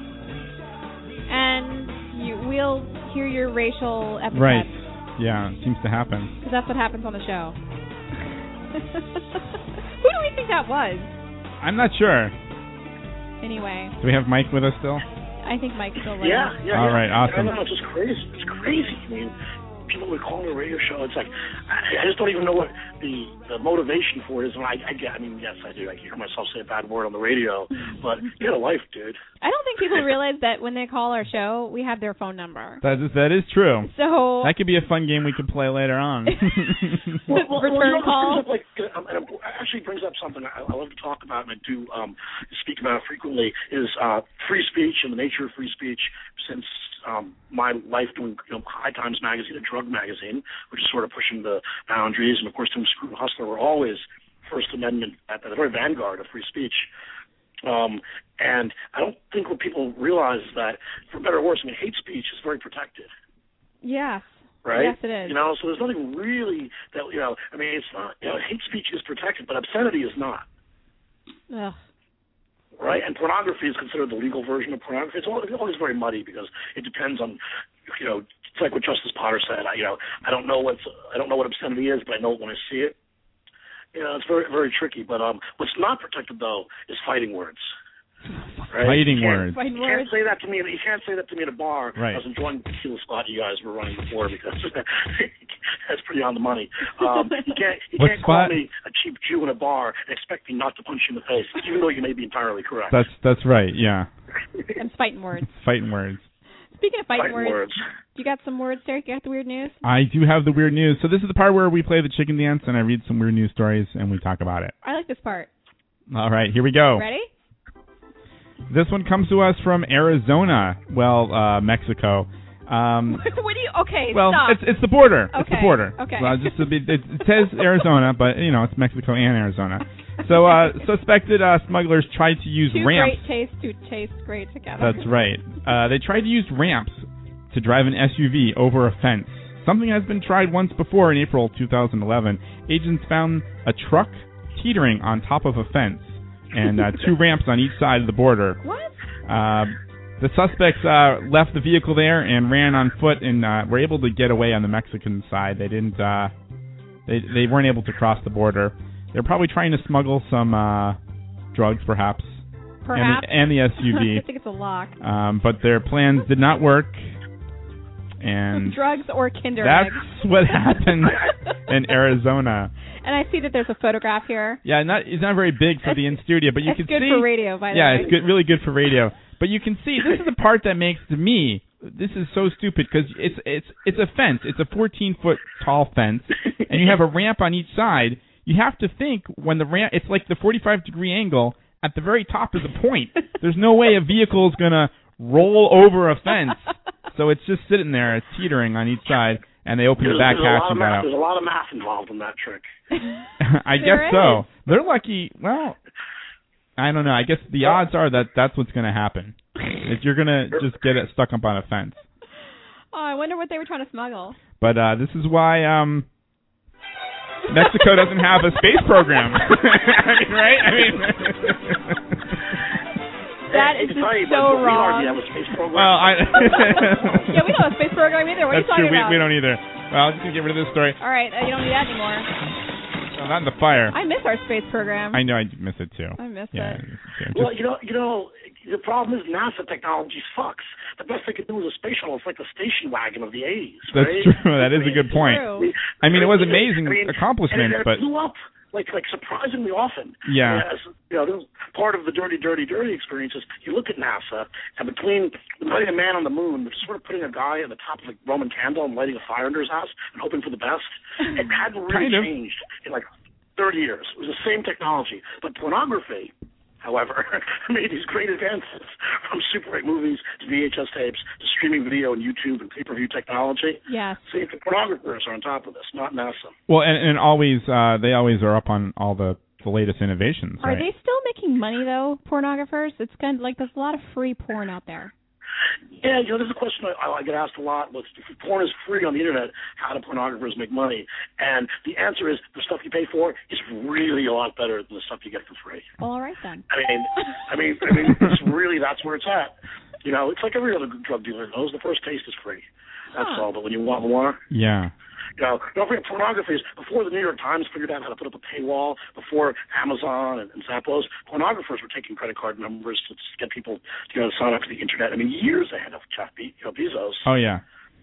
And we'll hear your racial epithets. Right. Yeah, it seems to happen. Because that's what happens on the show. Who do we think that was? I'm not sure. Anyway. Do we have Mike with us still? I think Mike's still with Yeah. us. All right, awesome. I don't know, it's just crazy. It's crazy. I mean, people would call it a radio show. It's like, I just don't even know what the motivation for it is. And I mean, yes, I do. I hear myself say a bad word on the radio, but get a life, dude. I don't think people realize that when they call our show, we have their phone number. That is true. So that could be a fun game we could play later on. Return call. It actually brings up something I love to talk about, and I do speak about frequently, is free speech and the nature of free speech since my life doing High Times magazine, a drug magazine, which is sort of pushing the boundaries, and of course doing Screw Hustler, we're always First Amendment at the very vanguard of free speech. And I don't think what people realize is that, for better or worse, I mean, hate speech is very protected. Yes. Right? Yes, it is. So there's nothing really that, I mean, it's not, hate speech is protected, but obscenity is not. Ugh. Right? And pornography is considered the legal version of pornography. It's always very muddy because it depends on, it's like what Justice Potter said. I don't know what obscenity is, but I know it when I see it. It's very, very tricky. But what's not protected though is fighting words. Right? Fighting words. You can't say that to me. You can't say that to me at a bar. Right. I was enjoying the tequila spot you guys were running before because that's pretty on the money. You can't call me a cheap Jew in a bar and expect me not to punch you in the face, even though you may be entirely correct. That's right. Yeah. And fighting words. Fighting words. Speaking of fighting words, you got some words, Derek? You got the weird news? I do have the weird news. So this is the part where we play the chicken dance, and I read some weird news stories, and we talk about it. I like this part. All right, here we go. Ready? This one comes to us from Arizona. Well, Mexico. What do you? Okay, well, stop. it's the border. Okay. It's the border. Okay. Well, just it says Arizona, but it's Mexico and Arizona. So suspected smugglers tried to use ramps. Two taste great together. That's right. They tried to use ramps to drive an SUV over a fence. Something has been tried once before in April 2011. Agents found a truck teetering on top of a fence and two ramps on each side of the border. What? The suspects left the vehicle there and ran on foot and were able to get away on the Mexican side. They didn't. They weren't able to cross the border. They're probably trying to smuggle some drugs, perhaps. Perhaps. And the SUV. I think it's a lock. But their plans did not work. And drugs or Kinder That's eggs. what happened in Arizona. And I see that there's a photograph here. Yeah, it's not very big for the in-studio, but you can see... It's good for radio, by the way. Yeah, it's really good for radio. But you can see, this is the part that makes, to me, this is so stupid, because it's a fence. It's a 14-foot tall fence, and you have a ramp on each side. You have to think when the ramp... It's like the 45-degree angle. At the very top is a point. There's no way a vehicle is going to roll over a fence. So it's just sitting there, it's teetering on each side, and they open the back hatch and got out. There's a lot of math involved in that trick. I guess so. They're lucky. Well, I don't know. I guess the odds are that that's what's going to happen. If you're going to just get it stuck up on a fence. Oh, I wonder what they were trying to smuggle. But this is why Mexico doesn't have a space program. Right? That is just so wrong. We have a space program. Well, yeah, we don't have a space program either. What That's are you talking true. about? We don't either. Well, I'm just going to get rid of this story. All right, you don't need that anymore. No, not in the fire. I miss our space program. I know, I miss it too. I miss it. Well, the problem is NASA technology sucks. The best they could do is a space shuttle. It's like the station wagon of the 80s. That's right? true. That is a good point. I mean, it was amazing accomplishment, and it but blew up like surprisingly often. Yeah. This is part of the dirty experience is you look at NASA, and between putting a man on the moon, sort of putting a guy at the top of a Roman candle and lighting a fire under his house and hoping for the best, it hadn't really changed in like 30 years. It was the same technology. But pornography however, made these great advances from Super 8 movies to VHS tapes to streaming video and YouTube and pay-per-view technology. Yes. See, the pornographers are on top of this, not NASA. Well, and always they always are up on all the latest innovations. Are right? they still making money though, pornographers? It's kind of like there's a lot of free porn out there. Yeah, there's a question I get asked a lot. If porn is free on the internet, how do pornographers make money? And the answer is the stuff you pay for is really a lot better than the stuff you get for free. Well, all right then. I mean, it's really, that's where it's at. It's like every other drug dealer knows. The first taste is free. That's all. But when you want more, yeah. Don't forget, pornography is, before the New York Times figured out how to put up a paywall, before Amazon and Zappos, pornographers were taking credit card numbers to get people to sign up to the internet. I mean, years ahead of Jeff Bezos. Oh, yeah.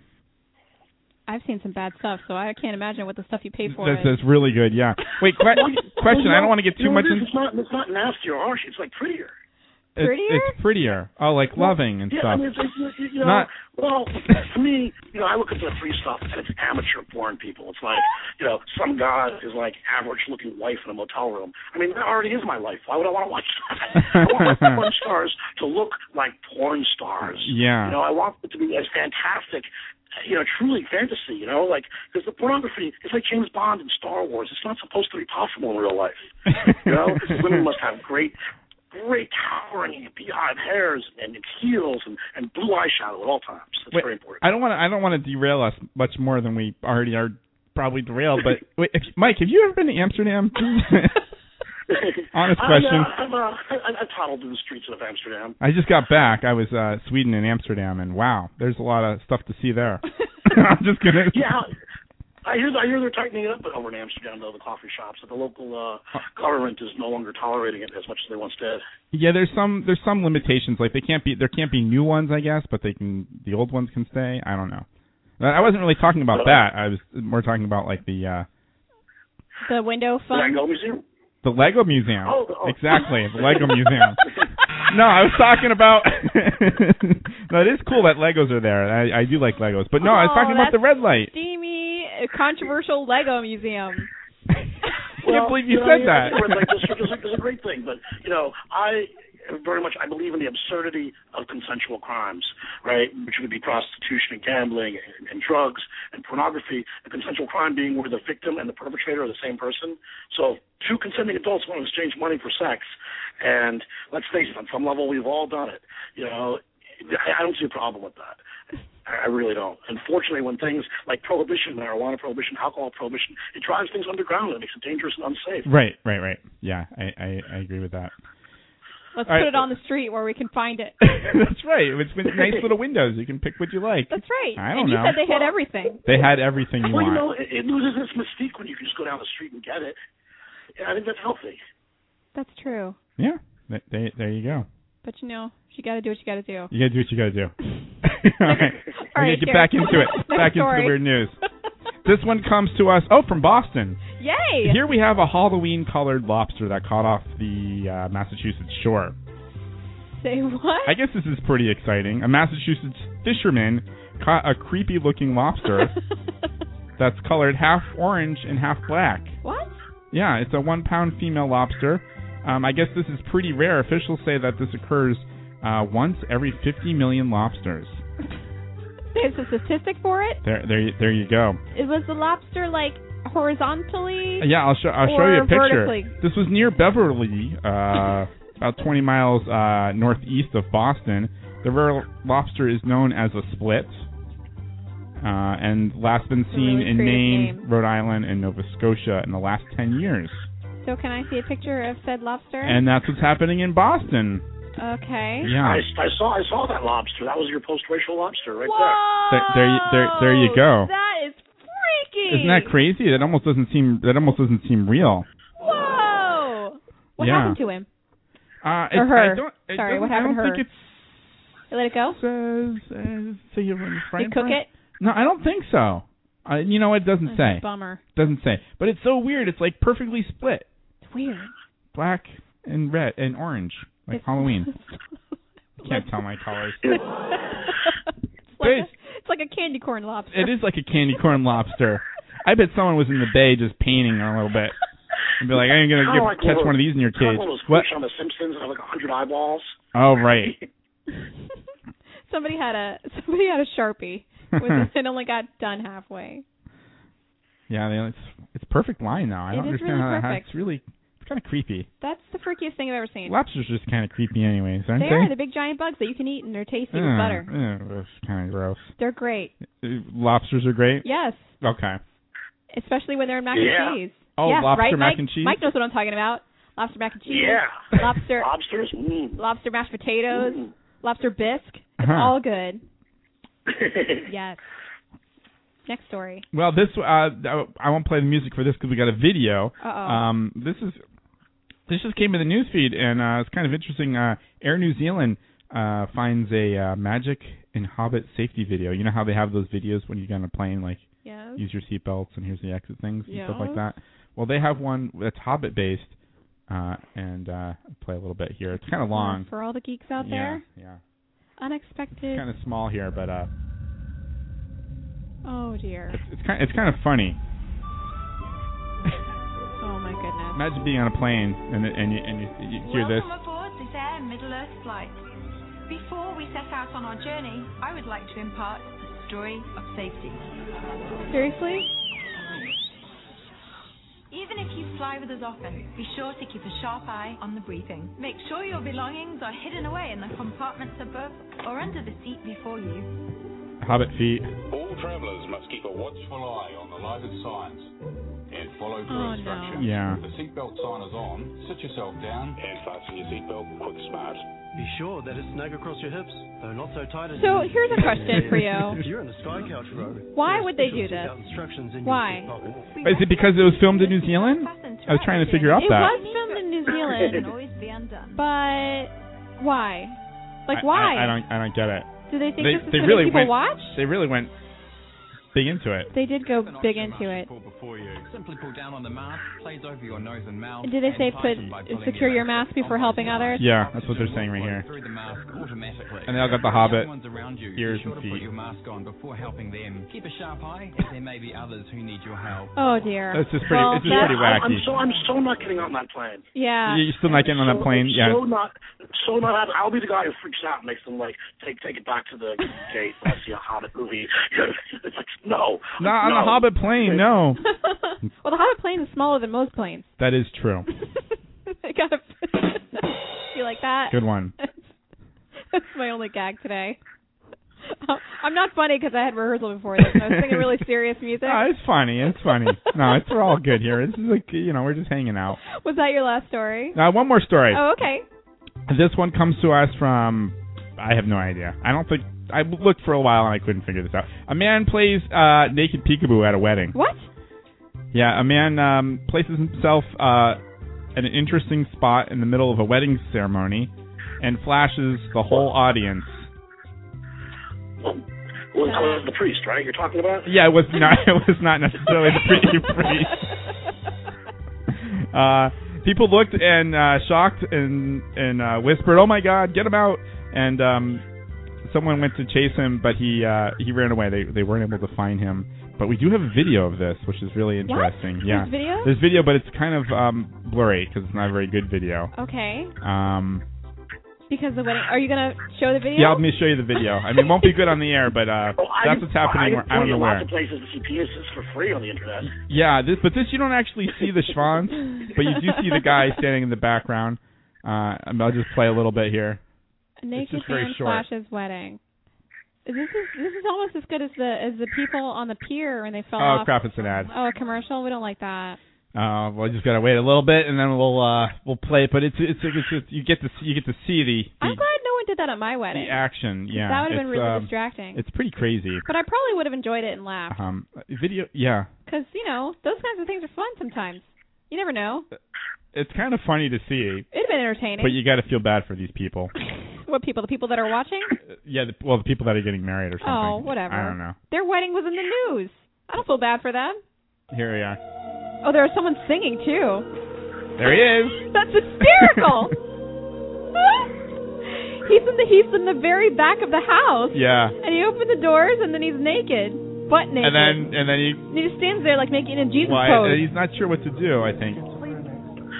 I've seen some bad stuff, so I can't imagine what the stuff you pay for is. That's really good, yeah. Wait, question. I don't want to get too much into... It's not nasty or harsh. It's like prettier. Prettier? It's prettier. Oh, like loving and stuff. I mean, well, for me, I look at the free stuff and it's amateur porn people. It's like, some guy is like average-looking wife in a motel room. I mean, that already is my life. Why would I want to watch that? I want my porn stars to look like porn stars. Yeah. I want it to be as fantastic, truly fantasy, because the pornography is like James Bond and Star Wars. It's not supposed to be possible in real life. Women must have great towering beehive hairs and heels and blue eyeshadow at all times. That's very important. I don't want to derail us much more than we already are probably derailed. But wait, Mike, have you ever been to Amsterdam? Honest question. I toddled through the streets of Amsterdam. I just got back. I was Sweden and Amsterdam, and wow, there's a lot of stuff to see there. I'm just gonna. Yeah. I hear they're tightening it up over in Amsterdam, though, the coffee shops. That the local government is no longer tolerating it as much as they once did. Yeah, there's some limitations. Like there can't be new ones, I guess, but the old ones can stay. I don't know. I wasn't really talking about that. I was more talking about like the window fun. The Lego Museum. The Lego Museum. Oh. Exactly, the Lego Museum. No, I was talking about. No, it is cool that Legos are there. I do like Legos, but no, I was talking about the red light. Steamy, controversial Lego Museum. I can't believe you said that. It's a great thing, but I believe in the absurdity of consensual crimes, right? Which would be prostitution and gambling and drugs and pornography. A consensual crime being where the victim and the perpetrator are the same person. So two consenting adults want to exchange money for sex, and let's face it, on some level we've all done it. I don't see a problem with that. I really don't. Unfortunately, when things like prohibition, marijuana prohibition, alcohol prohibition, it drives things underground and it makes it dangerous and unsafe. Right. Yeah, I agree with that. Let's put it on the street where we can find it. That's right. It's with nice little windows. You can pick what you like. That's right. I don't know. know. You said they had everything. They had everything you want. Well, it loses its mystique when you can just go down the street and get it. And I think that's healthy. That's true. Yeah. There you go. But you got to do what you got to do. You got to do what you got to do. All right. We're going to get back into it. Back into the weird news. This one comes to us, from Boston. Yay! Here we have a Halloween-colored lobster that caught off the Massachusetts shore. Say what? I guess this is pretty exciting. A Massachusetts fisherman caught a creepy-looking lobster that's colored half orange and half black. What? Yeah, it's a 1-pound female lobster. I guess this is pretty rare. Officials say that this occurs once every 50 million lobsters. There's a statistic for it? There you go. Was the lobster like horizontally? Yeah, I'll show you a picture. Vertically? This was near Beverly, about 20 miles northeast of Boston. The rare lobster is known as a split, and last been seen in Maine, Rhode Island, and Nova Scotia in the last 10 years. So can I see a picture of said lobster? And that's what's happening in Boston. Okay. Yeah. I saw that lobster. That was your post-racial lobster right there. There you go. That is freaky. Isn't that crazy? That almost doesn't seem real. Whoa. What happened to him? Or her? Sorry, what happened to her? I don't think they let it go? You cook it? No, I don't think so. It doesn't say. Bummer. Doesn't say. But it's so weird. It's like perfectly split. It's weird. Black and red and orange. Like Halloween. Can't tell my colors. It's like a candy corn lobster. It is like a candy corn lobster. I bet someone was in the bay just painting a little bit. And be like, I ain't going to catch one of these in your cage. One of those What? fish on The Simpsons that have like 100 eyeballs. Oh, right. Somebody had a Sharpie. It only got done halfway. Yeah, it's perfect line now. I don't understand really how perfect. it's really kind of creepy. That's the freakiest thing I've ever seen. Lobsters are just kind of creepy anyways, aren't they? They are. The big giant bugs that you can eat and they're tasty with butter. That's kind of gross. They're great. Lobsters are great? Yes. Okay. Especially when they're in mac and cheese. Oh, yes, lobster right, mac Mike? and cheese? Mike knows what I'm talking about. Lobster mac and cheese. Yeah. Lobsters. Lobster mashed potatoes. Lobster bisque. It's all good. Yes. Next story. Well, this I won't play the music for this because we got a video. Uh-oh. This just came in the news feed, and it's kind of interesting. Air New Zealand finds a magic in Hobbit safety video. You know how they have those videos when you get on a plane, like use your seatbelts and here's the exit things and stuff like that. Well, they have one that's Hobbit based, and I'll play a little bit here. It's kind of long. For all the geeks out there. Yeah. Unexpected. It's kind of small here, but oh dear. It's kind of funny. Oh my goodness. Imagine being on a plane and you hear this. Welcome aboard this Air Middle-earth flight. Before we set out on our journey, I would like to impart a story of safety. Seriously? Even if you fly with us often, be sure to keep a sharp eye on the briefing. Make sure your belongings are hidden away in the compartments above or under the seat before you. Hobbit feet. All travellers must keep a watchful eye on the lighted signs and follow through instructions. No. Yeah. The seatbelt sign is on. Sit yourself down and fasten your seatbelt quick smart. Be sure that it's snug across your hips, though not so tight as So here's a question for you. If you're in the Sky Couch row, why would they do this? Why? Is it because it was filmed in New Zealand? I was trying to figure out that. It was filmed in New Zealand, but why? Like why? I don't get it. Do they think this is something really people watch? They really went big into it. They did go big into it. Simply pull down on the mask, place over your nose and mouth. Did they say secure your mask before helping others? Yeah, that's what they're saying right here. Through the mask automatically. And they all got the Hobbit around you, ears be sure and to put feet. your mask on before helping them. Keep a sharp eye, as there may be others who need your help. Oh dear. It's just pretty. It's just pretty wacky. I'm so not getting on that plane. Yeah. You're still not getting on that plane. Yeah. So not. I'll be the guy who freaks out and makes them like take it back to the gate when I see a Hobbit movie. It's like no. Not on the Hobbit plane. No. Well, the Hobbit plane is smaller than most planes. That is true. I gotta. You like that? Good one. That's my only gag today. I'm not funny because I had rehearsal before this. And I was singing really serious music. Oh, it's funny. It's funny. No, we're all good here. This is like, we're just hanging out. Was that your last story? One more story. Oh, okay. This one comes to us from, I have no idea. I looked for a while and I couldn't figure this out. A man plays naked peekaboo at a wedding. What? Yeah, a man places himself at an interesting spot in the middle of a wedding ceremony and flashes the whole audience. Well, it was the priest, right? You're talking about? Yeah, it was not necessarily the priest. People looked and shocked and whispered, "Oh my God, get him out!" And someone went to chase him, but he ran away. They weren't able to find him. But we do have a video of this, which is really interesting. What? Yeah, there's video, but it's kind of blurry because it's not a very good video. Okay. Because the wedding. Are you gonna show the video? Yeah, let me show you the video. I mean, it won't be good on the air, but that's what's happening. I don't know where. Lots of places to see penises for free on the internet. Yeah, but this you don't actually see the schwanz, but you do see the guy standing in the background. I'll just play a little bit here. A naked man flashes wedding. This is almost as good as the people on the pier when they fell off. Oh crap! It's an ad. Oh, a commercial. We don't like that. Well, just gotta wait a little bit and then we'll play it. But it's you get to see the. I'm glad no one did that at my wedding. The action, yeah. That would have been really distracting. It's pretty crazy. But I probably would have enjoyed it and laughed. Video, yeah. Because those kinds of things are fun sometimes. You never know. It's kind of funny to see. It'd been entertaining. But you got to feel bad for these people. What people? The people that are watching? Yeah, the people that are getting married or something. Oh, whatever. I don't know. Their wedding was in the news. I don't feel bad for them. Here we are. Oh, there's someone singing too. There he is. That's hysterical. He's in the very back of the house. Yeah. And he opened the doors and then he's naked, butt naked. And then he just stands there like making a Jesus pose. pose. He's not sure what to do, I think.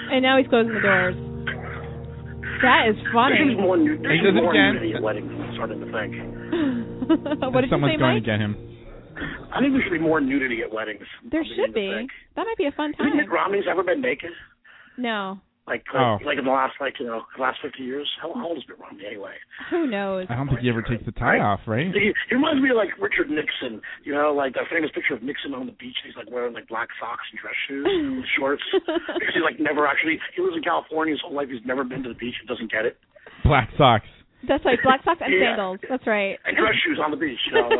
And now he's closing the doors. That is funny. There's more nudity again. at weddings, I'm starting to think. What did Someone's you say, going Mike? to get him. I think there should be more nudity at weddings. There should be. That might be a fun Do you time. think Romney's ever been naked? No. Like in the last, last 50 years? How old is Mitt Romney anyway? Who knows? I don't think he ever takes the tie off, right? He reminds me of like Richard Nixon, like that famous picture of Nixon on the beach. He's like wearing like black socks and dress shoes and shorts. Because he's like never actually, he lives in California his whole life. He's never been to the beach and doesn't get it. Black socks. That's right, black socks and sandals. That's right. And dress shoes on the beach,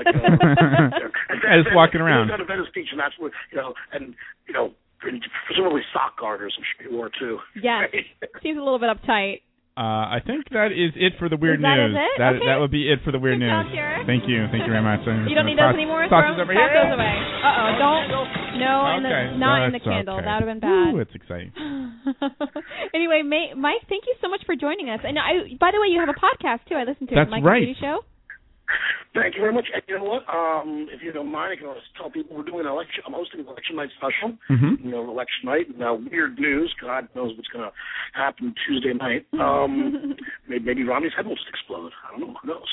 Just walking around. He was at a Venice Beach, and that's where, presumably sock garters, I'm sure he wore too. Yes. Seems a little bit uptight. I think that is it for the weird that news. Is it? Okay. That would be it for the weird news. Thank you very much. You don't need those anymore. Toss Throw those over toss here. those away. Don't. No, Okay. not in That's the candle. okay. That would have been bad. Ooh, it's exciting. Anyway, Mike, thank you so much for joining us. And by the way, you have a podcast too. I listened to That's it. Mike right. and Judy Show. Thank you very much. And you know what? If you don't mind, I can always tell people we're doing an election. I'm hosting an election night special. Mm-hmm. Election night. Now, weird news. God knows what's going to happen Tuesday night. Maybe Romney's head will just explode. I don't know. Who knows?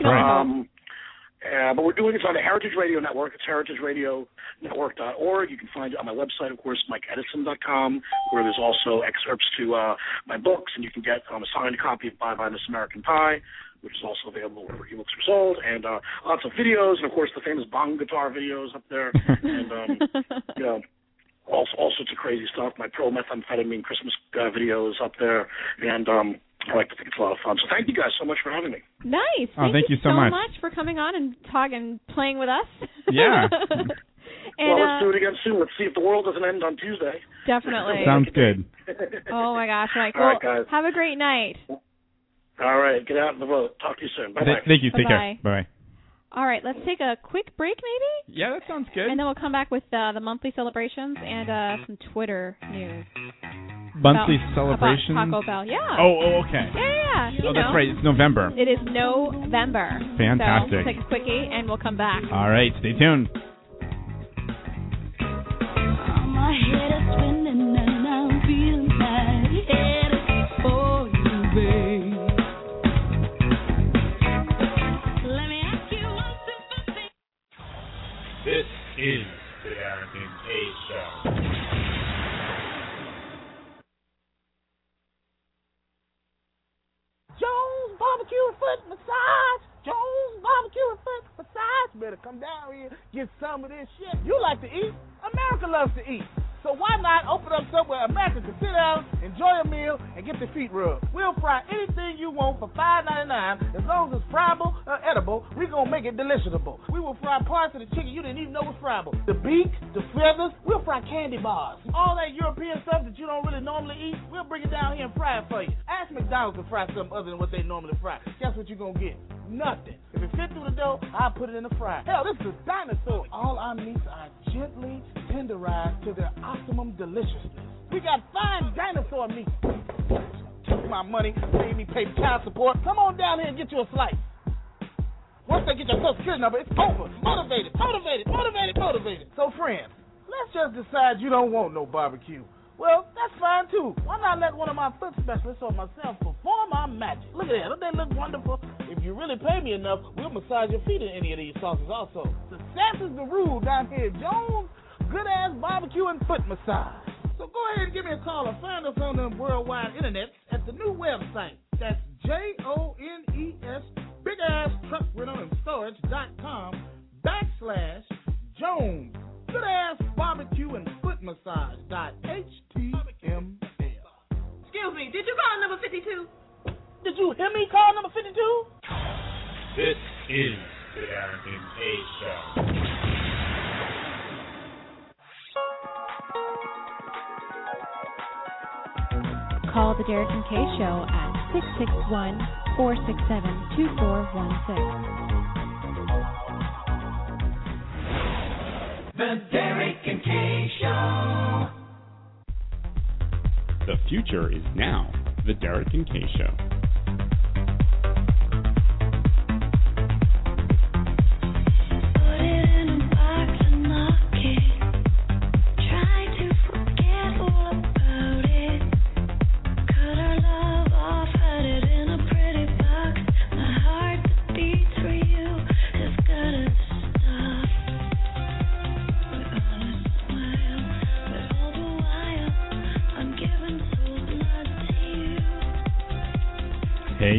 But we're doing it on the Heritage Radio Network. It's heritageradionetwork.org. You can find it on my website, of course, MikeEdison.com, where there's also excerpts to my books, and you can get a signed copy of Bye Bye Miss American Pie, which is also available wherever ebooks are sold, and lots of videos, and of course the famous bong guitar videos up there, and all sorts of crazy stuff. My pro-methamphetamine Christmas video is up there, and I like to think it's a lot of fun. So thank you guys so much for having me. Nice. Thank you so much for coming on and talking, playing with us. Yeah. Well, let's do it again soon. Let's see if the world doesn't end on Tuesday. Definitely. Sounds good. Oh my gosh, Mike. All right, guys. Have a great night. All right, get out and vote. Talk to you soon. Bye-bye. Thank you. Take Bye-bye. care. Bye-bye. All right, let's take a quick break maybe? Yeah, that sounds good. And then we'll come back with the monthly celebrations and some Twitter news. Monthly celebrations? About Taco Bell, yeah. Oh, okay. Yeah. That's right. It's November. It is November. Fantastic. So we'll take a quickie and we'll come back. All right, stay tuned. My head is spinning and I'm feeling lightheaded for you, babe. Let me ask you one simple thing. This is the Darrington K Show. Jones Barbecue and Foot Massage. Jones Barbecue and Foot Massage. Better come down here, get some of this shit. You like to eat. America loves to eat. So why not open up somewhere America can sit down, enjoy a meal, and get their feet rubbed? We'll fry anything you want for $5.99. As long as it's friable or edible, we're going to make it deliciousable. We will fry parts of the chicken you didn't even know was friable. The beak, the feathers, we'll fry candy bars. All that European stuff that you don't really normally eat, we'll bring it down here and fry it for you. Ask McDonald's to fry something other than what they normally fry. Guess what you're going to get? Nothing. If it fit through the dough, I'll put it in the fryer. Hell, this is a dinosaur. All our meats are gently tenderized to their optimum deliciousness. We got fine dinosaur meat. Take my money, pay me pay child support. Come on down here and get you a slice. Once they get your Social Security number, it's over. Motivated. So, friends, let's just decide you don't want no barbecue. Well, that's fine, too. Why not let one of my foot specialists or myself perform our magic? Look at that. Don't they look wonderful? If you really pay me enough, we'll massage your feet in any of these sauces also. Success is the rule down here at Jones Good-Ass Barbecue and Foot Massage. So go ahead and give me a call or find us on the worldwide internet at the new website. That's JONES BigAssTruckRentalAndStorage.com/Jones Good-Ass Barbecue and Foot Massage.html. Excuse me, did you call number 52? Did you hear me call number 52? This is the Darrington K Show. Call the Derek and Kay Show at 661-467-2416. The Derek and Kay Show. The future is now. The Derek and Kay Show.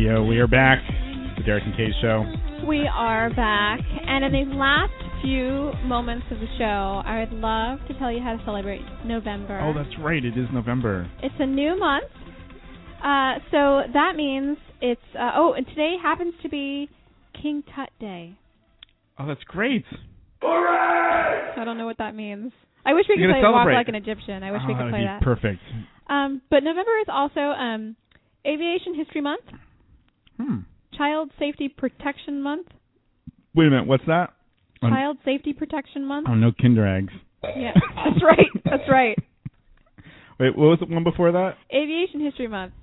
Radio. We are back. The Derek and Kay Show. We are back. And in these last few moments of the show, I would love to tell you how to celebrate November. Oh, that's right. It is November. It's a new month. So that means it's... and today happens to be King Tut Day. Oh, that's great. I don't know what that means. I wish we could play Walk Like an Egyptian. I wish we could play that. Perfect. But November is also Aviation History Month. Child Safety Protection Month. Wait a minute. What's that? Child Safety Protection Month. Oh, no Kinder eggs. Yeah, that's right. That's right. Wait, what was the one before that? Aviation History Month.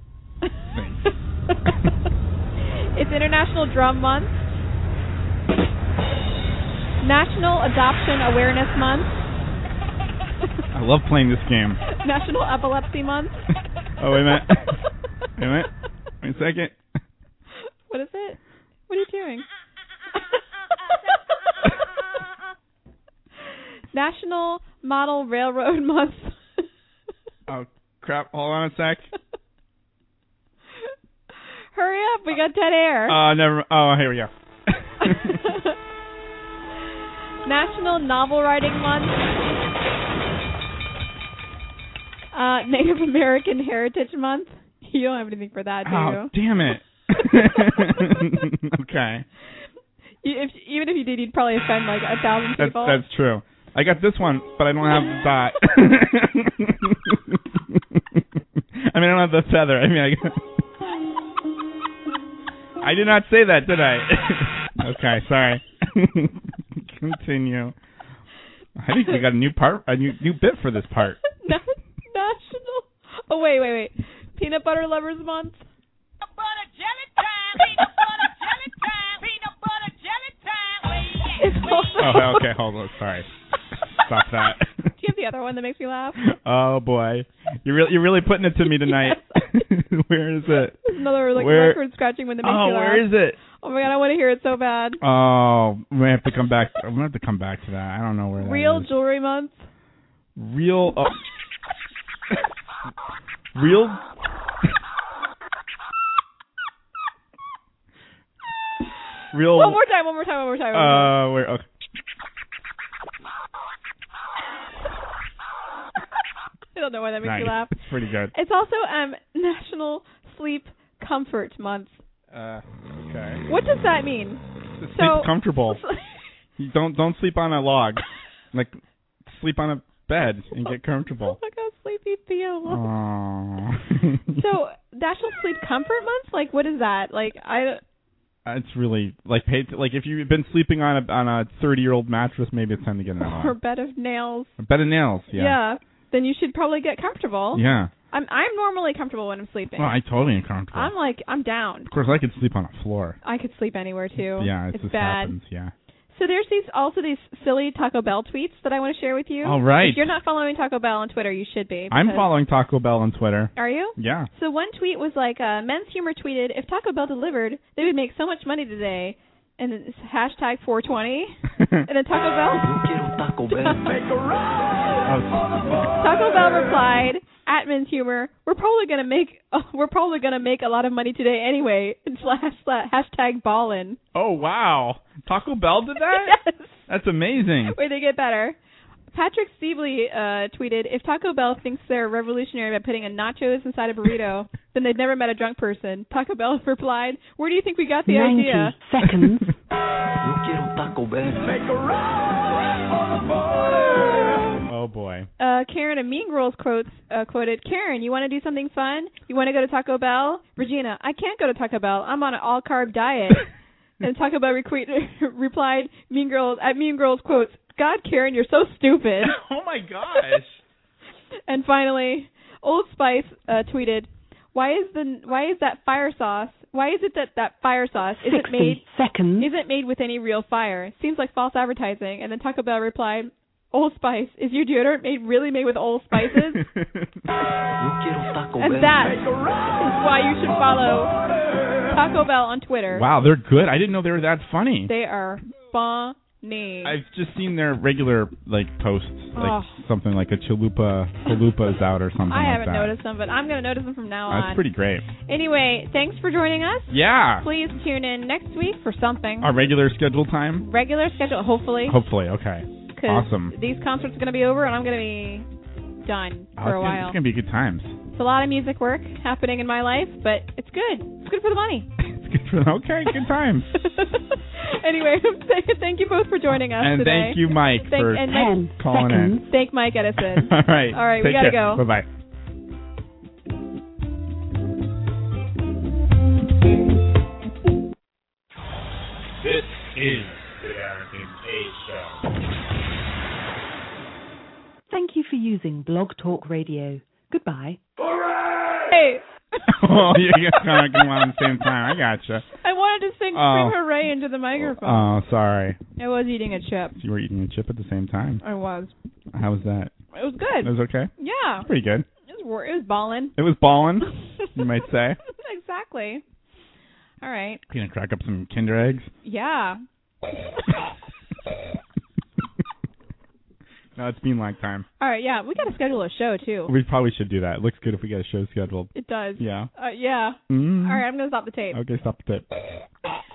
It's International Drum Month. National Adoption Awareness Month. I love playing this game. National Epilepsy Month. Oh, wait a minute. Wait a minute. Wait a second. What is it? What are you doing? National Model Railroad Month. Oh, crap. Hold on a sec. Hurry up. We got dead air. Never. Oh, here we go. National Novel Writing Month. Native American Heritage Month. You don't have anything for that, do you? Oh, damn it. Okay. Even if you did, you'd probably offend like 1,000 people. That's true. I got this one, but I don't have that. I mean, I don't have the feather. I mean, I did not say that, did I? Okay, sorry. Continue. I think we got a new bit for this part. National. Oh, wait. Peanut Butter Lovers Month. Peanut butter jelly time. Peanut butter jelly time. Peanut butter jelly time. It's also... Oh, okay, hold on. Sorry. Stop that. Do you have the other one that makes me laugh? Oh boy, you're really putting it to me tonight. Yes. Where is it? There's another record scratching one that makes me laugh. Where is it? Oh my god, I want to hear it so bad. Oh, we may have to come back. I'm gonna have to come back to that. I don't know where that is. Real Jewelry Month. Real. Real. One more time. Where? Okay. I don't know why that makes you laugh. It's pretty good. It's also National Sleep Comfort Month. Okay. What does that mean? Sleep comfortable. You don't sleep on a log. Like sleep on a bed and get comfortable. Oh my god, Sleepy Theo. Aww. So National Sleep Comfort Month? Like what is that? Like it's really like if you've been sleeping on a 30-year-old mattress, maybe it's time to get another one. Or bed of nails. A bed of nails, yeah. Yeah. Then you should probably get comfortable. Yeah. I'm normally comfortable when I'm sleeping. Well, I totally am comfortable. I'm down. Of course, I could sleep on a floor. I could sleep anywhere too. Yeah, it it's just bad. happens. Yeah. So there's these silly Taco Bell tweets that I want to share with you. All right. If you're not following Taco Bell on Twitter, you should be. I'm following Taco Bell on Twitter. Are you? Yeah. So one tweet was like, Men's Humor tweeted, if Taco Bell delivered, they would make so much money today. And it's hashtag 420. And then Taco Bell. Taco Bell replied, at Men's Humor, we're probably gonna make a lot of money today anyway. And hashtag ballin'. Oh wow, Taco Bell did that? Yes. That's amazing. Wait, they get better. Patrick Steebly tweeted, if Taco Bell thinks they're revolutionary by putting a nachos inside a burrito, then they've never met a drunk person. Taco Bell replied, where do you think we got the 90 idea? seconds. Oh boy. Karen of Mean Girls quoted, Karen, you want to do something fun? You want to go to Taco Bell? Regina, I can't go to Taco Bell. I'm on an all-carb diet. And Taco Bell replied, Mean Girls quotes, God, Karen, you're so stupid. Oh my gosh. And finally, Old Spice tweeted, why is that fire sauce? Why is it that fire sauce isn't made with any real fire? Seems like false advertising. And then Taco Bell replied, Old Spice, is your deodorant made with Old Spices? And that is why you should follow Taco Bell on Twitter. Wow, they're good. I didn't know they were that funny. They are bonkers. funny. I've just seen their regular posts, something like a chalupa is out or something. I like haven't that. noticed them, but I'm going to notice them from now on. That's pretty great. Anyway, thanks for joining us. Yeah. Please tune in next week for something. Our regular schedule time. Regular schedule, hopefully. Hopefully, okay. Awesome. These concerts are going to be over, and I'm going to be done for a while. It's going to be good times. It's a lot of music work happening in my life, but it's good. It's good for the money. Okay, good times. Anyway, thank you both for joining us and today. And thank you, Mike, for calling in. Thank Mike Edison. All right, we got to go. Bye-bye. This is the Darrington K Show. Thank you for using Blog Talk Radio. Goodbye. Hey! Oh, you kind of come on at the same time. I gotcha. I wanted to sing Scream Hooray into the microphone. Oh, sorry. I was eating a chip. You were eating a chip at the same time? I was. How was that? It was good. It was okay? Yeah. Pretty good. It was ballin'. It was ballin', you might say. Exactly. All right. You gonna crack up some Kinder Eggs? Yeah. No, it's Beanlag time. All right, yeah. We got to schedule a show, too. We probably should do that. It looks good if we get a show scheduled. It does. Yeah. Yeah. Mm. All right, I'm going to stop the tape. Okay, stop the tape.